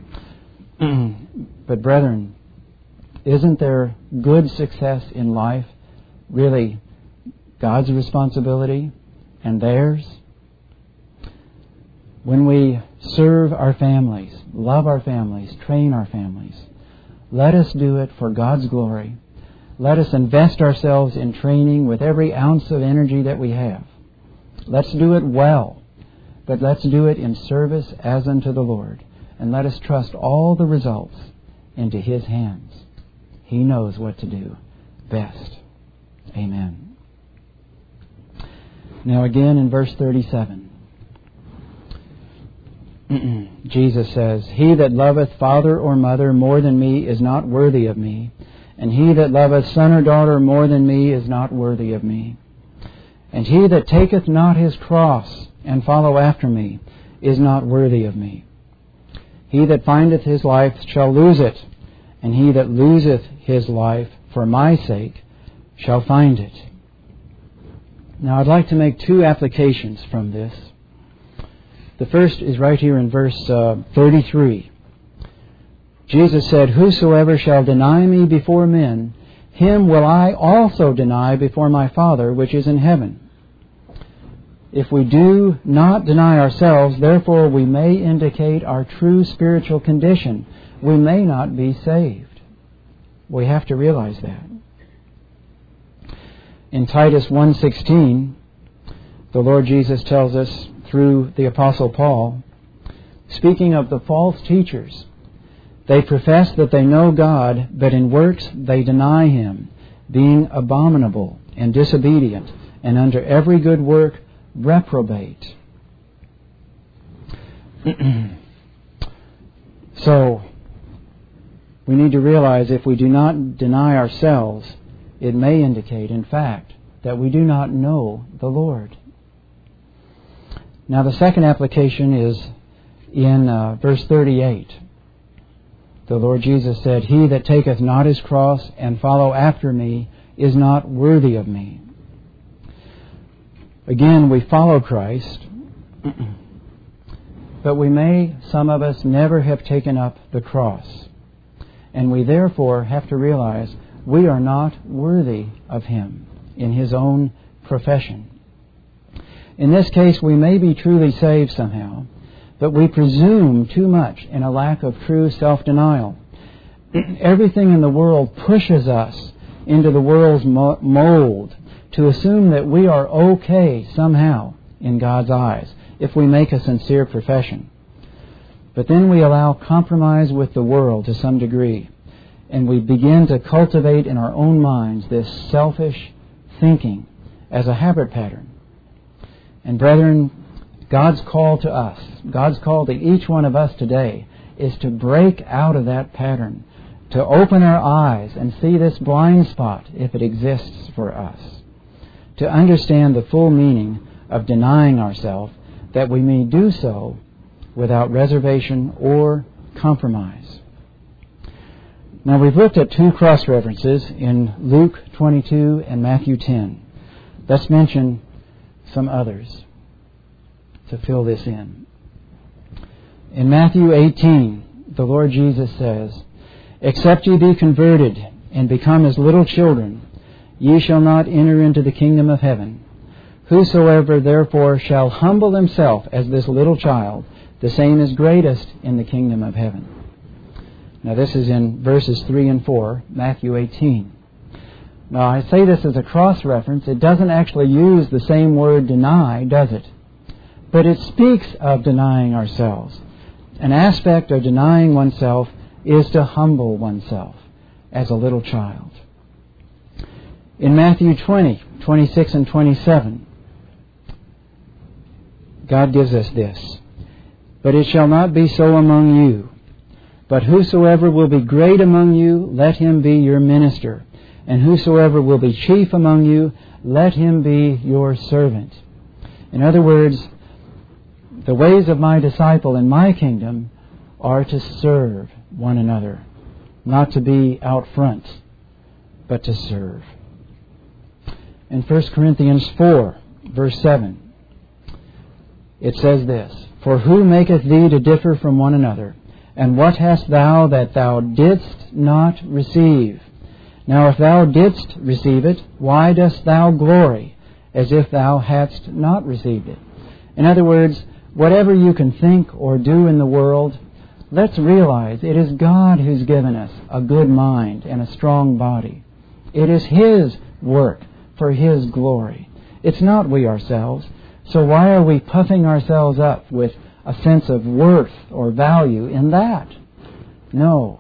But brethren, isn't there good success in life really God's responsibility and theirs? When we serve our families, love our families, train our families, let us do it for God's glory. Let us invest ourselves in training with every ounce of energy that we have. Let's do it well, but let's do it in service as unto the Lord. And let us trust all the results into His hands. He knows what to do best. Amen. Now again in verse 37. Jesus says, "He that loveth father or mother more than me is not worthy of me, and he that loveth son or daughter more than me is not worthy of me. And he that taketh not his cross and follow after me is not worthy of me. He that findeth his life shall lose it, and he that loseth his life for my sake shall find it." Now I'd like to make two applications from this. The first is right here in verse 33. Jesus said, "Whosoever shall deny me before men, him will I also deny before my Father which is in heaven." If we do not deny ourselves, therefore we may indicate our true spiritual condition. We may not be saved. We have to realize that. In Titus 1:16, the Lord Jesus tells us through the Apostle Paul, speaking of the false teachers, "They profess that they know God, but in works they deny Him, being abominable and disobedient, and under every good work reprobate." So, we need to realize if we do not deny ourselves, it may indicate, in fact, that we do not know the Lord. Now the second application is in verse 38. The Lord Jesus said, "He that taketh not his cross and follow after me is not worthy of me." Again, we follow Christ, but we may, some of us, never have taken up the cross. And we therefore have to realize we are not worthy of Him in His own profession. In this case, we may be truly saved somehow, but we presume too much in a lack of true self-denial. Everything in the world pushes us into the world's mold to assume that we are okay somehow in God's eyes if we make a sincere profession. But then we allow compromise with the world to some degree, and we begin to cultivate in our own minds this selfish thinking as a habit pattern. And brethren, God's call to us, God's call to each one of us today, is to break out of that pattern, to open our eyes and see this blind spot, if it exists for us, to understand the full meaning of denying ourselves, that we may do so without reservation or compromise. Now we've looked at two cross-references in Luke 22 and Matthew 10. Let's mention some others to fill this in. In Matthew 18, the Lord Jesus says, "Except ye be converted and become as little children, ye shall not enter into the kingdom of heaven. Whosoever therefore shall humble himself as this little child, the same is greatest in the kingdom of heaven." Now this is in verses 3 and 4, Matthew 18. Now I say this as a cross-reference. It doesn't actually use the same word deny, does it? But it speaks of denying ourselves. An aspect of denying oneself is to humble oneself as a little child. In Matthew 20, 26 and 27, God gives us this, "But it shall not be so among you. But whosoever will be great among you, let him be your minister. And whosoever will be chief among you, let him be your servant." In other words, the ways of my disciple in my kingdom are to serve one another, not to be out front, but to serve. In 1 Corinthians 4, verse 7, it says this, "For who maketh thee to differ from one another? And what hast thou that thou didst not receive? Now if thou didst receive it, why dost thou glory, as if thou hadst not received it?" In other words, whatever you can think or do in the world, let's realize it is God who's given us a good mind and a strong body. It is His work for His glory. It's not we ourselves. So why are we puffing ourselves up with a sense of worth or value in that? No.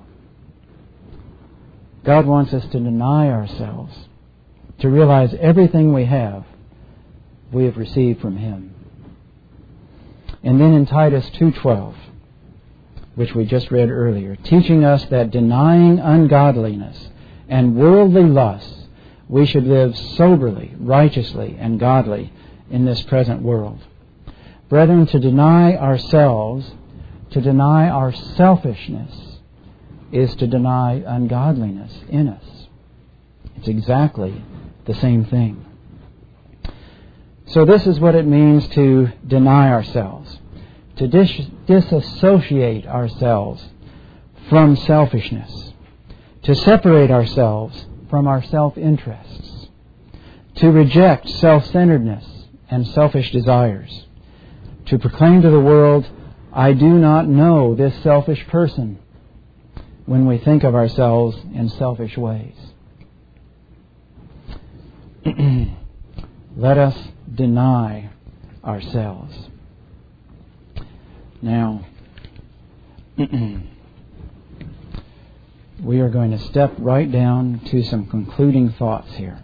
God wants us to deny ourselves, to realize everything we have received from Him. And then in Titus 2:12, which we just read earlier, teaching us that denying ungodliness and worldly lusts, we should live soberly, righteously, and godly in this present world. Brethren, to deny ourselves, to deny our selfishness, is to deny ungodliness in us. It's exactly the same thing. So this is what it means to deny ourselves, to disassociate ourselves from selfishness, to separate ourselves from our self-interests, to reject self-centeredness and selfish desires, to proclaim to the world, "I do not know this selfish person," when we think of ourselves in selfish ways. Let us deny ourselves. Now, we are going to step right down to some concluding thoughts here.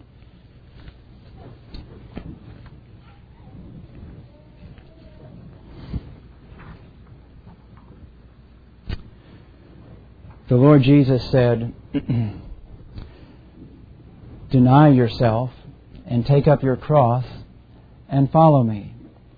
The Lord Jesus said, "Deny yourself and take up your cross and follow me."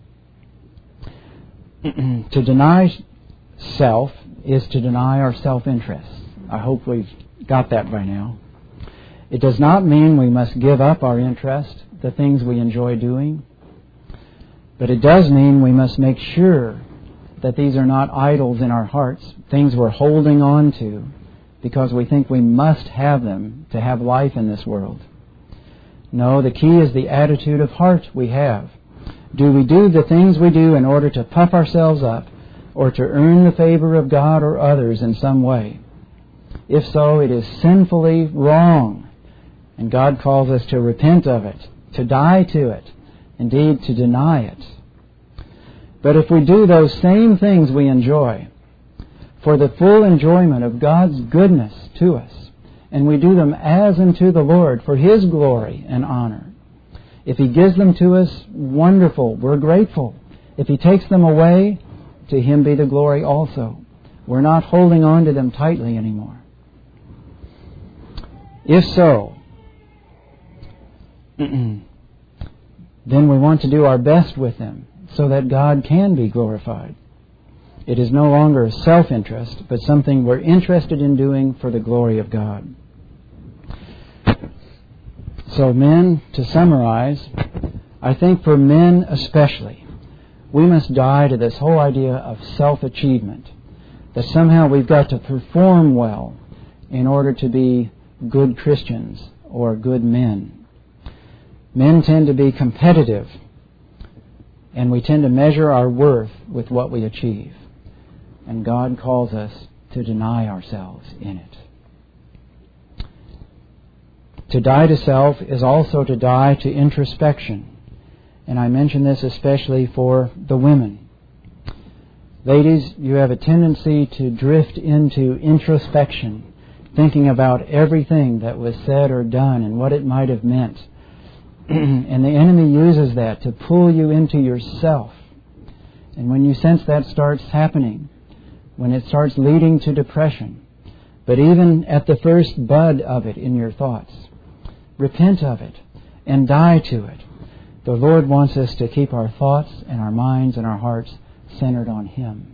To deny self is to deny our self-interest. I hope we've got that by now. It does not mean we must give up our interest, the things we enjoy doing, but it does mean we must make sure that these are not idols in our hearts, things we're holding on to because we think we must have them to have life in this world. No, the key is the attitude of heart we have. Do we do the things we do in order to puff ourselves up or to earn the favor of God or others in some way? If so, it is sinfully wrong, and God calls us to repent of it, to die to it, indeed to deny it. But if we do those same things we enjoy for the full enjoyment of God's goodness to us, and we do them as unto the Lord for His glory and honor, if He gives them to us, wonderful, we're grateful. If He takes them away, to Him be the glory also. We're not holding on to them tightly anymore. If so, then we want to do our best with them, so that God can be glorified. It is no longer self-interest, but something we're interested in doing for the glory of God. So men, to summarize, I think for men especially, we must die to this whole idea of self-achievement, that somehow we've got to perform well in order to be good Christians or good men. Men tend to be competitive, and we tend to measure our worth with what we achieve. And God calls us to deny ourselves in it. To die to self is also to die to introspection. And I mention this especially for the women. Ladies, you have a tendency to drift into introspection, thinking about everything that was said or done and what it might have meant. And the enemy uses that to pull you into yourself. And when you sense that starts happening, when it starts leading to depression, but even at the first bud of it in your thoughts, repent of it and die to it. The Lord wants us to keep our thoughts and our minds and our hearts centered on Him.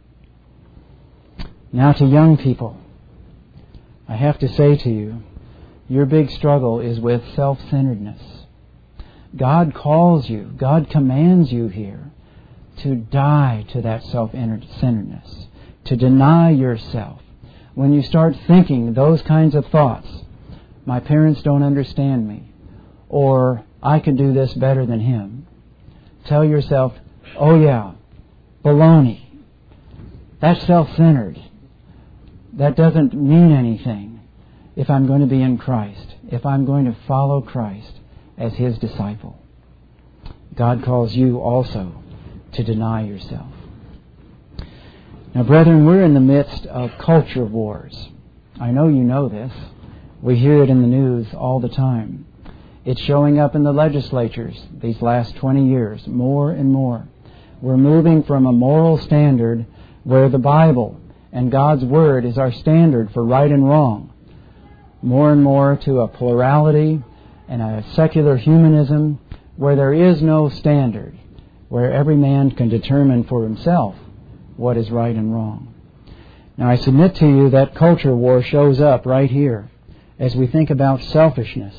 Now to young people, I have to say to you, your big struggle is with self-centeredness. God calls you, God commands you here to die to that self-centeredness, to deny yourself. When you start thinking those kinds of thoughts, my parents don't understand me, or I could do this better than him, tell yourself, oh yeah, baloney. That's self-centered. That doesn't mean anything if I'm going to be in Christ, if I'm going to follow Christ as His disciple. God calls you also to deny yourself. Now, brethren, we're in the midst of culture wars. I know you know this. We hear it in the news all the time. It's showing up in the legislatures these last 20 years, more and more. We're moving from a moral standard where the Bible and God's Word is our standard for right and wrong, more and more to a plurality and a secular humanism where there is no standard, where every man can determine for himself what is right and wrong. Now, I submit to you that culture war shows up right here as we think about selfishness.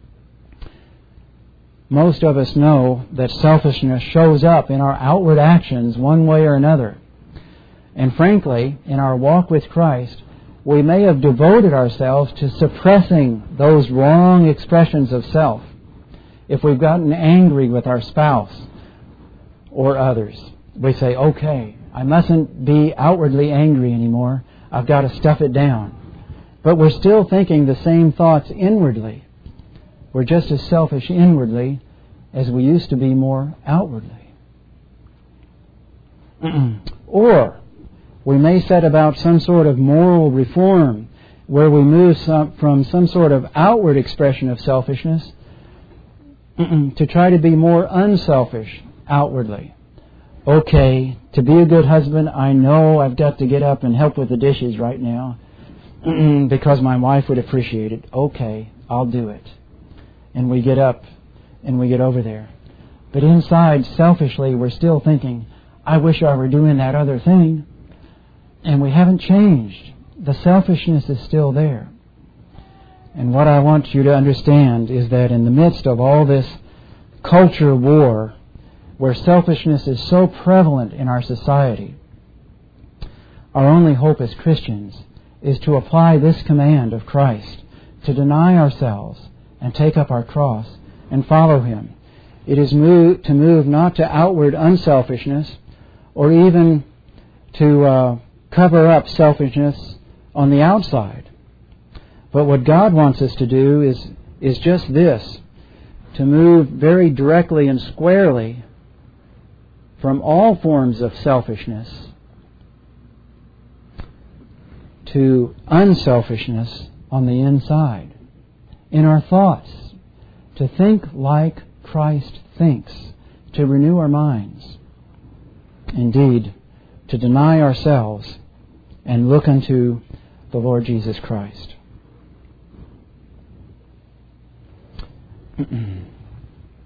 Most of us know that selfishness shows up in our outward actions one way or another. And frankly, in our walk with Christ, we may have devoted ourselves to suppressing those wrong expressions of self. If we've gotten angry with our spouse or others, we say, okay, I mustn't be outwardly angry anymore. I've got to stuff it down. But we're still thinking the same thoughts inwardly. We're just as selfish inwardly as we used to be more outwardly. Or we may set about some sort of moral reform where we move from some sort of outward expression of selfishness to try to be more unselfish outwardly. Okay, to be a good husband, I know I've got to get up and help with the dishes right now because my wife would appreciate it. Okay, I'll do it. And we get up and we get over there. But inside, selfishly, we're still thinking, I wish I were doing that other thing. And we haven't changed. The selfishness is still there. And what I want you to understand is that in the midst of all this culture war, where selfishness is so prevalent in our society, our only hope as Christians is to apply this command of Christ, to deny ourselves and take up our cross and follow Him. It is to move not to outward unselfishness or even to cover up selfishness on the outside. But what God wants us to do is just this, to move very directly and squarely from all forms of selfishness to unselfishness on the inside, in our thoughts, to think like Christ thinks, to renew our minds. Indeed, to deny ourselves and look unto the Lord Jesus Christ.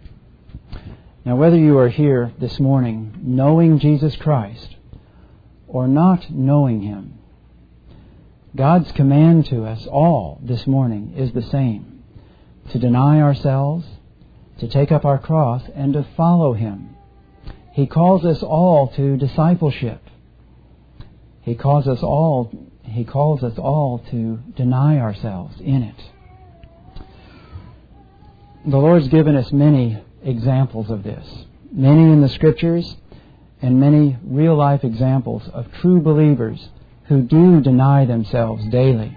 Now, whether you are here this morning knowing Jesus Christ or not knowing Him. God's command to us all this morning is the same: to deny ourselves, to take up our cross, and to follow Him. He calls us all to discipleship. He calls us all to deny ourselves in it. The Lord's given us many examples of this, many in the Scriptures, and many real-life examples of true believers who do deny themselves daily.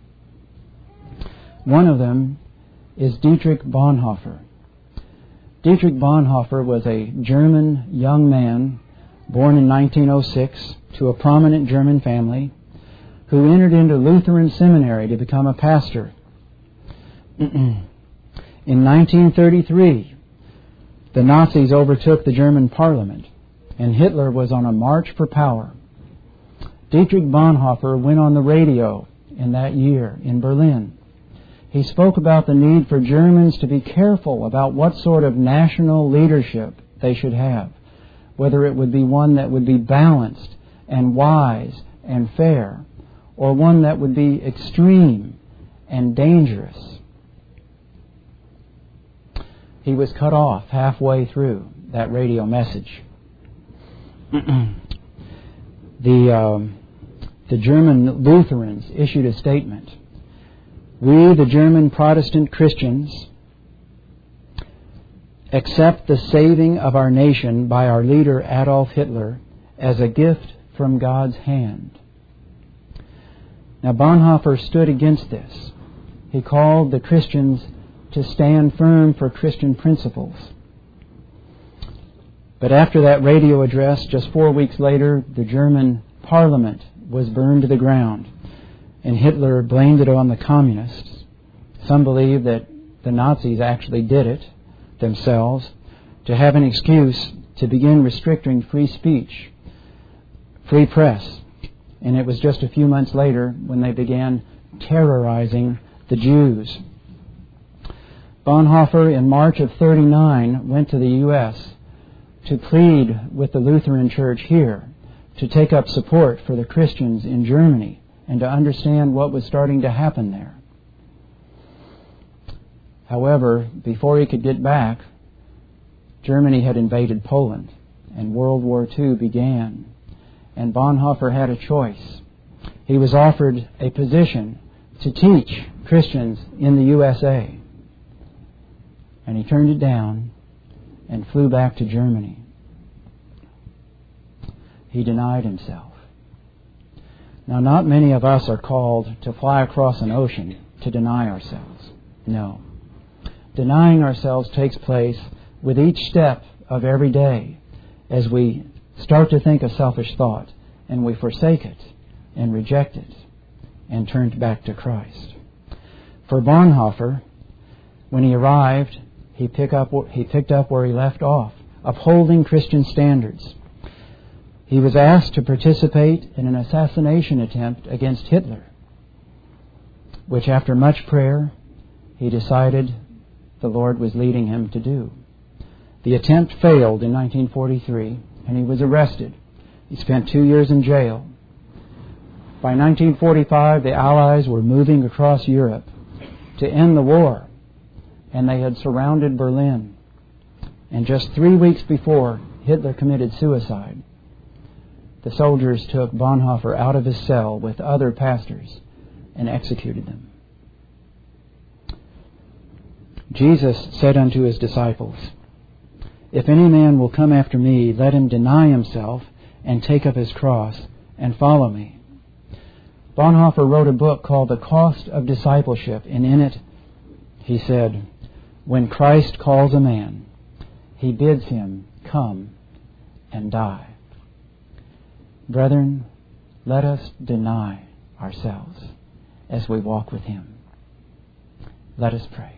One of them is Dietrich Bonhoeffer. Dietrich Bonhoeffer was a German young man born in 1906 to a prominent German family who entered into Lutheran seminary to become a pastor. In 1933, the Nazis overtook the German parliament, and Hitler was on a march for power. Dietrich Bonhoeffer went on the radio in that year in Berlin. He spoke about the need for Germans to be careful about what sort of national leadership they should have, whether it would be one that would be balanced and wise and fair, or one that would be extreme and dangerous. He was cut off halfway through that radio message. The German Lutherans issued a statement. We, the German Protestant Christians, accept the saving of our nation by our leader Adolf Hitler as a gift from God's hand. Now, Bonhoeffer stood against this. He called the Christians to stand firm for Christian principles. But after that radio address, just 4 weeks later, the German parliament was burned to the ground, and Hitler blamed it on the communists. Some believe that the Nazis actually did it themselves to have an excuse to begin restricting free speech, free press. And it was just a few months later when they began terrorizing the Jews. Bonhoeffer, in March of 1939, went to the U.S. to plead with the Lutheran Church here to take up support for the Christians in Germany and to understand what was starting to happen there. However, before he could get back, Germany had invaded Poland, and World War II began. And Bonhoeffer had a choice. He was offered a position to teach Christians in the USA. And he turned it down and flew back to Germany. He denied himself. Now, not many of us are called to fly across an ocean to deny ourselves. No. Denying ourselves takes place with each step of every day as we start to think a selfish thought and we forsake it and reject it and turn back to Christ. For Bonhoeffer, when he arrived, he picked up where he left off, upholding Christian standards. He was asked to participate in an assassination attempt against Hitler, which after much prayer, he decided the Lord was leading him to do. The attempt failed in 1943, and he was arrested. He spent 2 years in jail. By 1945, the Allies were moving across Europe to end the war, and they had surrounded Berlin. And just 3 weeks before Hitler committed suicide, the soldiers took Bonhoeffer out of his cell with other pastors and executed them. Jesus said unto his disciples, If any man will come after me, let him deny himself and take up his cross and follow me. Bonhoeffer wrote a book called The Cost of Discipleship, and in it he said, When Christ calls a man, he bids him come and die. Brethren, let us deny ourselves as we walk with Him. Let us pray.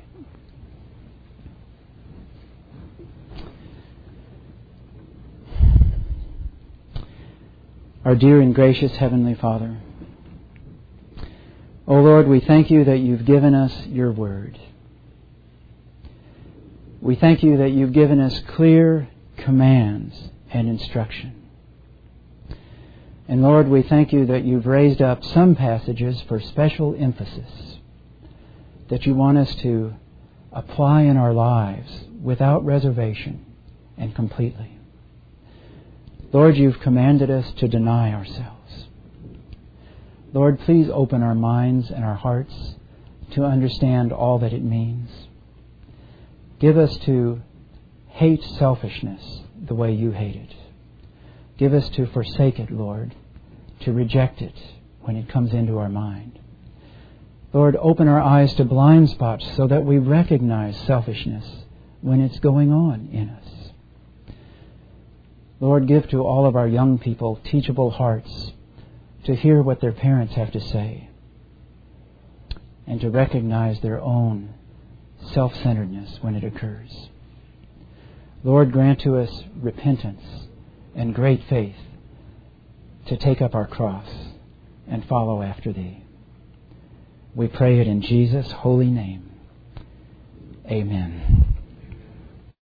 Our dear and gracious Heavenly Father, O Lord, we thank You that You've given us Your Word. We thank You that You've given us clear commands and instruction. And Lord, we thank you that you've raised up some passages for special emphasis, that you want us to apply in our lives without reservation and completely. Lord, you've commanded us to deny ourselves. Lord, please open our minds and our hearts to understand all that it means. Give us to hate selfishness the way you hate it. Give us to forsake it, Lord, to reject it when it comes into our mind. Lord, open our eyes to blind spots so that we recognize selfishness when it's going on in us. Lord, give to all of our young people teachable hearts to hear what their parents have to say and to recognize their own self-centeredness when it occurs. Lord, grant to us repentance and great faith to take up our cross and follow after Thee. We pray it in Jesus' holy name. Amen.